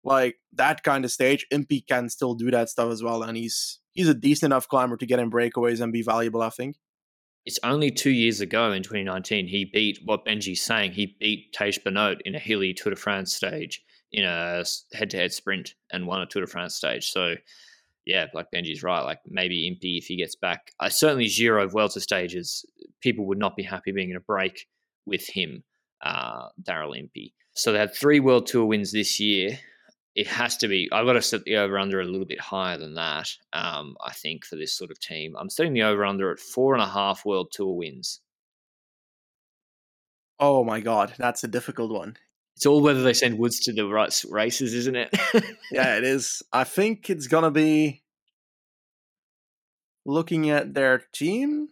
[SPEAKER 2] like that kind of stage, Impey can still do that stuff as well, and he's he's a decent enough climber to get in breakaways and be valuable, I think.
[SPEAKER 1] It's only two years ago in twenty nineteen he beat what Benji's saying. He beat Tej Benoit in a hilly Tour de France stage in a head-to-head sprint and won a Tour de France stage. So, yeah, like Benji's right. Like maybe Impey, if he gets back, uh, certainly Giro Vuelta stages, people would not be happy being in a break with him, uh, Daryl Impey. So they had three World Tour wins this year. It has to be. I've got to set the over-under a little bit higher than that, um, I think, for this sort of team. I'm setting the over-under at four and a half World Tour wins.
[SPEAKER 2] Oh my God, that's a difficult one.
[SPEAKER 1] It's all whether they send Woods to the right races, isn't it?
[SPEAKER 2] Yeah, it is. I think it's going to be, looking at their team,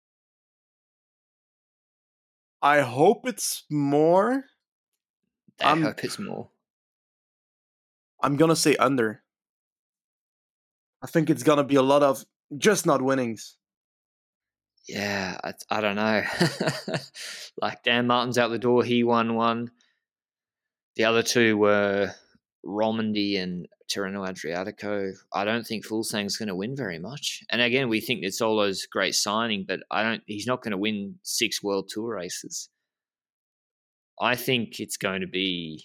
[SPEAKER 2] I hope it's more.
[SPEAKER 1] I
[SPEAKER 2] I'm-
[SPEAKER 1] hope it's more.
[SPEAKER 2] I'm going to say under. I think it's going to be a lot of just not winnings.
[SPEAKER 1] Yeah, I, I don't know. Like Dan Martin's out the door. He won one. The other two were Romandy and Tirreno Adriatico. I don't think Fuglsang's going to win very much. And again, we think Nizzolo's great signing, but I don't. He's not going to win six World Tour races. I think it's going to be.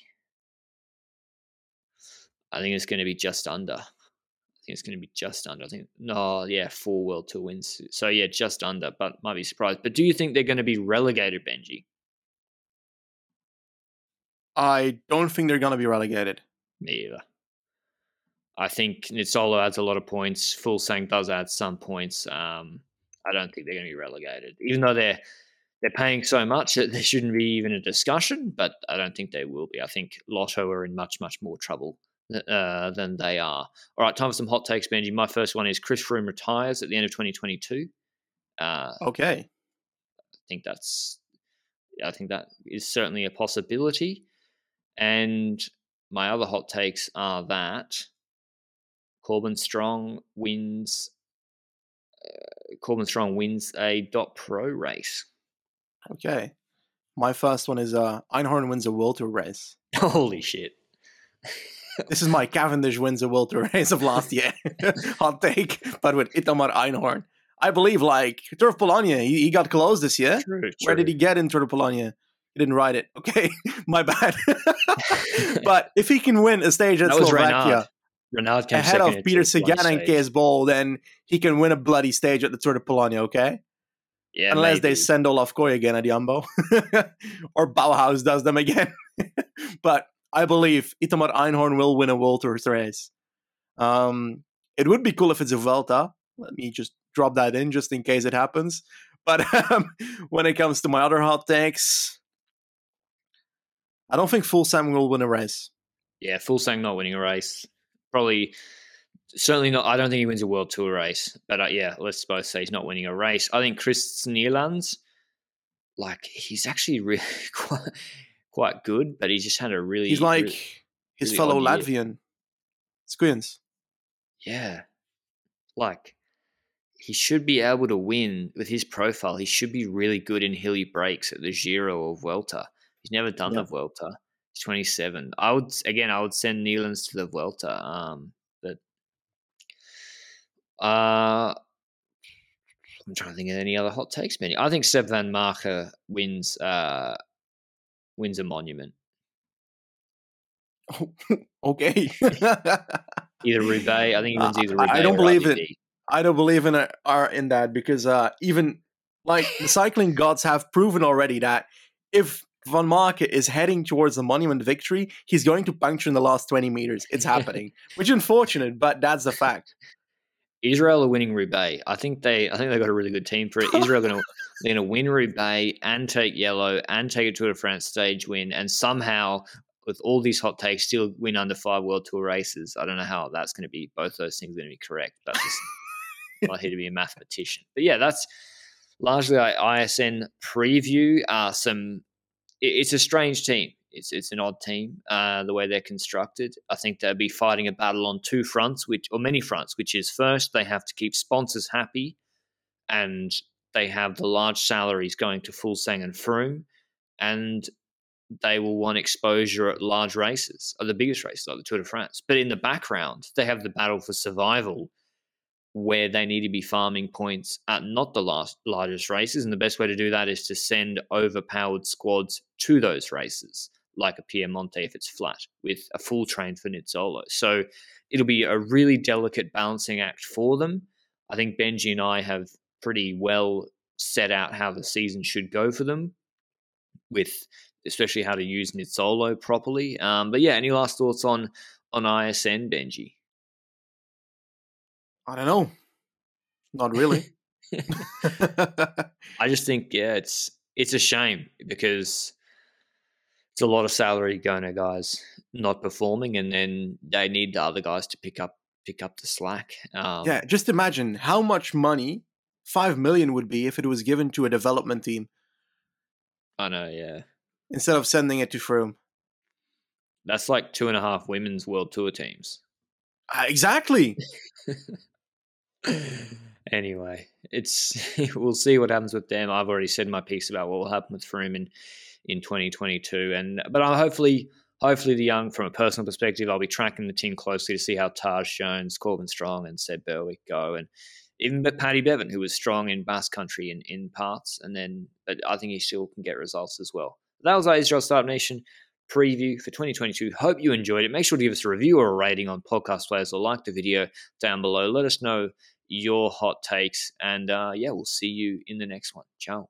[SPEAKER 1] I think it's going to be just under. I think it's going to be just under. I think no, yeah, four World Tour wins. So yeah, just under, but might be surprised. But do you think they're going to be relegated, Benji?
[SPEAKER 2] I don't think they're going to be relegated.
[SPEAKER 1] Me either. I think Nizzolo adds a lot of points. Fuglsang does add some points. Um, I don't think they're going to be relegated, even though they're they're paying so much that there shouldn't be even a discussion. But I don't think they will be. I think Lotto are in much much more trouble uh, than they are. All right, time for some hot takes, Benji. My first one is Chris Froome retires at the end of twenty twenty-two. Uh,
[SPEAKER 2] Okay.
[SPEAKER 1] I think that's. I think that is certainly a possibility. And my other hot takes are that Corbin Strong wins. Uh, Corbin Strong wins a dot pro race.
[SPEAKER 2] Okay. My first one is uh, Einhorn wins a World Tour race.
[SPEAKER 1] Holy shit!
[SPEAKER 2] This is my Cavendish wins a World Tour race of last year. Hot take, but with Itamar Einhorn. I believe, like, Tour of Polonia, he, he got close this year.
[SPEAKER 1] True, true.
[SPEAKER 2] Where did he get in Tour of Polonia? He didn't ride it. Okay, my bad. But if he can win a stage at
[SPEAKER 1] That was
[SPEAKER 2] Slovakia
[SPEAKER 1] Renard. Renard came
[SPEAKER 2] ahead
[SPEAKER 1] second
[SPEAKER 2] of
[SPEAKER 1] in
[SPEAKER 2] Peter
[SPEAKER 1] Tour of
[SPEAKER 2] Sagan and
[SPEAKER 1] Polonia
[SPEAKER 2] K
[SPEAKER 1] stage.
[SPEAKER 2] S Ball, then he can win a bloody stage at the Tour de Polonia, okay?
[SPEAKER 1] Yeah,
[SPEAKER 2] Unless they
[SPEAKER 1] maybe.
[SPEAKER 2] send Olaf Koy again at Jumbo. Or Bauhaus does them again. But I believe Itamar Einhorn will win a World Tour race. Um, it would be cool if it's a Vuelta. Let me just drop that in just in case it happens. But um, when it comes to my other hot takes, I don't think Fuglsang will win a race.
[SPEAKER 1] Yeah, Fuglsang not winning a race. Probably, certainly not. I don't think he wins a World Tour race. But uh, yeah, let's both say he's not winning a race. I think Chris Nierlands, like, he's actually really quite, quite good, but he just had a really.
[SPEAKER 2] He's like
[SPEAKER 1] really,
[SPEAKER 2] his
[SPEAKER 1] really
[SPEAKER 2] fellow
[SPEAKER 1] odd year.
[SPEAKER 2] Latvian, Squins.
[SPEAKER 1] Yeah. Like, he should be able to win with his profile. He should be really good in hilly breaks at the Giro or Vuelta. He's never done
[SPEAKER 2] Yeah.
[SPEAKER 1] the Vuelta. He's twenty-seven. I would, again, I would send Nierlands to the Vuelta. Um, but uh, I'm trying to think of any other hot takes, Benny. I think Seb Van Marke wins uh, wins a monument.
[SPEAKER 2] Okay.
[SPEAKER 1] Either Roubaix. I think he wins either
[SPEAKER 2] I- I
[SPEAKER 1] Roubaix
[SPEAKER 2] don't
[SPEAKER 1] or
[SPEAKER 2] believe
[SPEAKER 1] R
[SPEAKER 2] it.
[SPEAKER 1] D D.
[SPEAKER 2] I don't believe in it, are in that because uh, even like the cycling gods have proven already that if Van Marke is heading towards the monument victory, he's going to puncture in the last twenty meters. It's happening, which is unfortunate, but that's the fact.
[SPEAKER 1] Israel are winning Roubaix. I think they. I think they've got a really good team for it. Israel are going to they're going to win Roubaix and take yellow and take a Tour de France stage win, and somehow with all these hot takes, still win under five World Tour races. I don't know how that's going to be. Both those things are going to be correct, but just not here to be a mathematician. But yeah, that's largely our I S N preview. Uh, some it, it's a strange team. It's it's an odd team, uh, the way they're constructed. I think they'll be fighting a battle on two fronts, which or many fronts, which is first they have to keep sponsors happy, and they have the large salaries going to Fuglsang and Froome, and they will want exposure at large races, or the biggest races like the Tour de France. But in the background, they have the battle for survival, where they need to be farming points at not the last largest races. And the best way to do that is to send overpowered squads to those races, like a Piemonte if it's flat, with a full train for Nizzolo. So it'll be a really delicate balancing act for them. I think Benji and I have pretty well set out how the season should go for them, with especially how to use Nizzolo properly. Um, but yeah, any last thoughts on on I S N, Benji?
[SPEAKER 2] I don't know. Not really.
[SPEAKER 1] I just think, yeah, it's it's a shame because it's a lot of salary going to guys not performing, and then they need the other guys to pick up pick up the slack. Um,
[SPEAKER 2] yeah, just imagine how much money five million would be if it was given to a development team.
[SPEAKER 1] I know, yeah.
[SPEAKER 2] Instead of sending it to Froome.
[SPEAKER 1] That's like two and a half women's World Tour teams.
[SPEAKER 2] Uh, exactly.
[SPEAKER 1] Anyway, it's we'll see what happens with them. I've already said my piece about what will happen with Froome in, in twenty twenty-two, and but I'm hopefully hopefully the young, from a personal perspective, I'll be tracking the team closely to see how Taj Jones, Corbin Strong, and Seb Berwick go, and even Paddy Bevan, who was strong in Basque Country in, in parts, and then but I think he still can get results as well. That was our Israel Startup Nation preview for twenty twenty-two. Hope you enjoyed it. Make sure to give us a review or a rating on podcast players, or like the video down below. Let us know your hot takes, and uh, yeah, we'll see you in the next one. Ciao.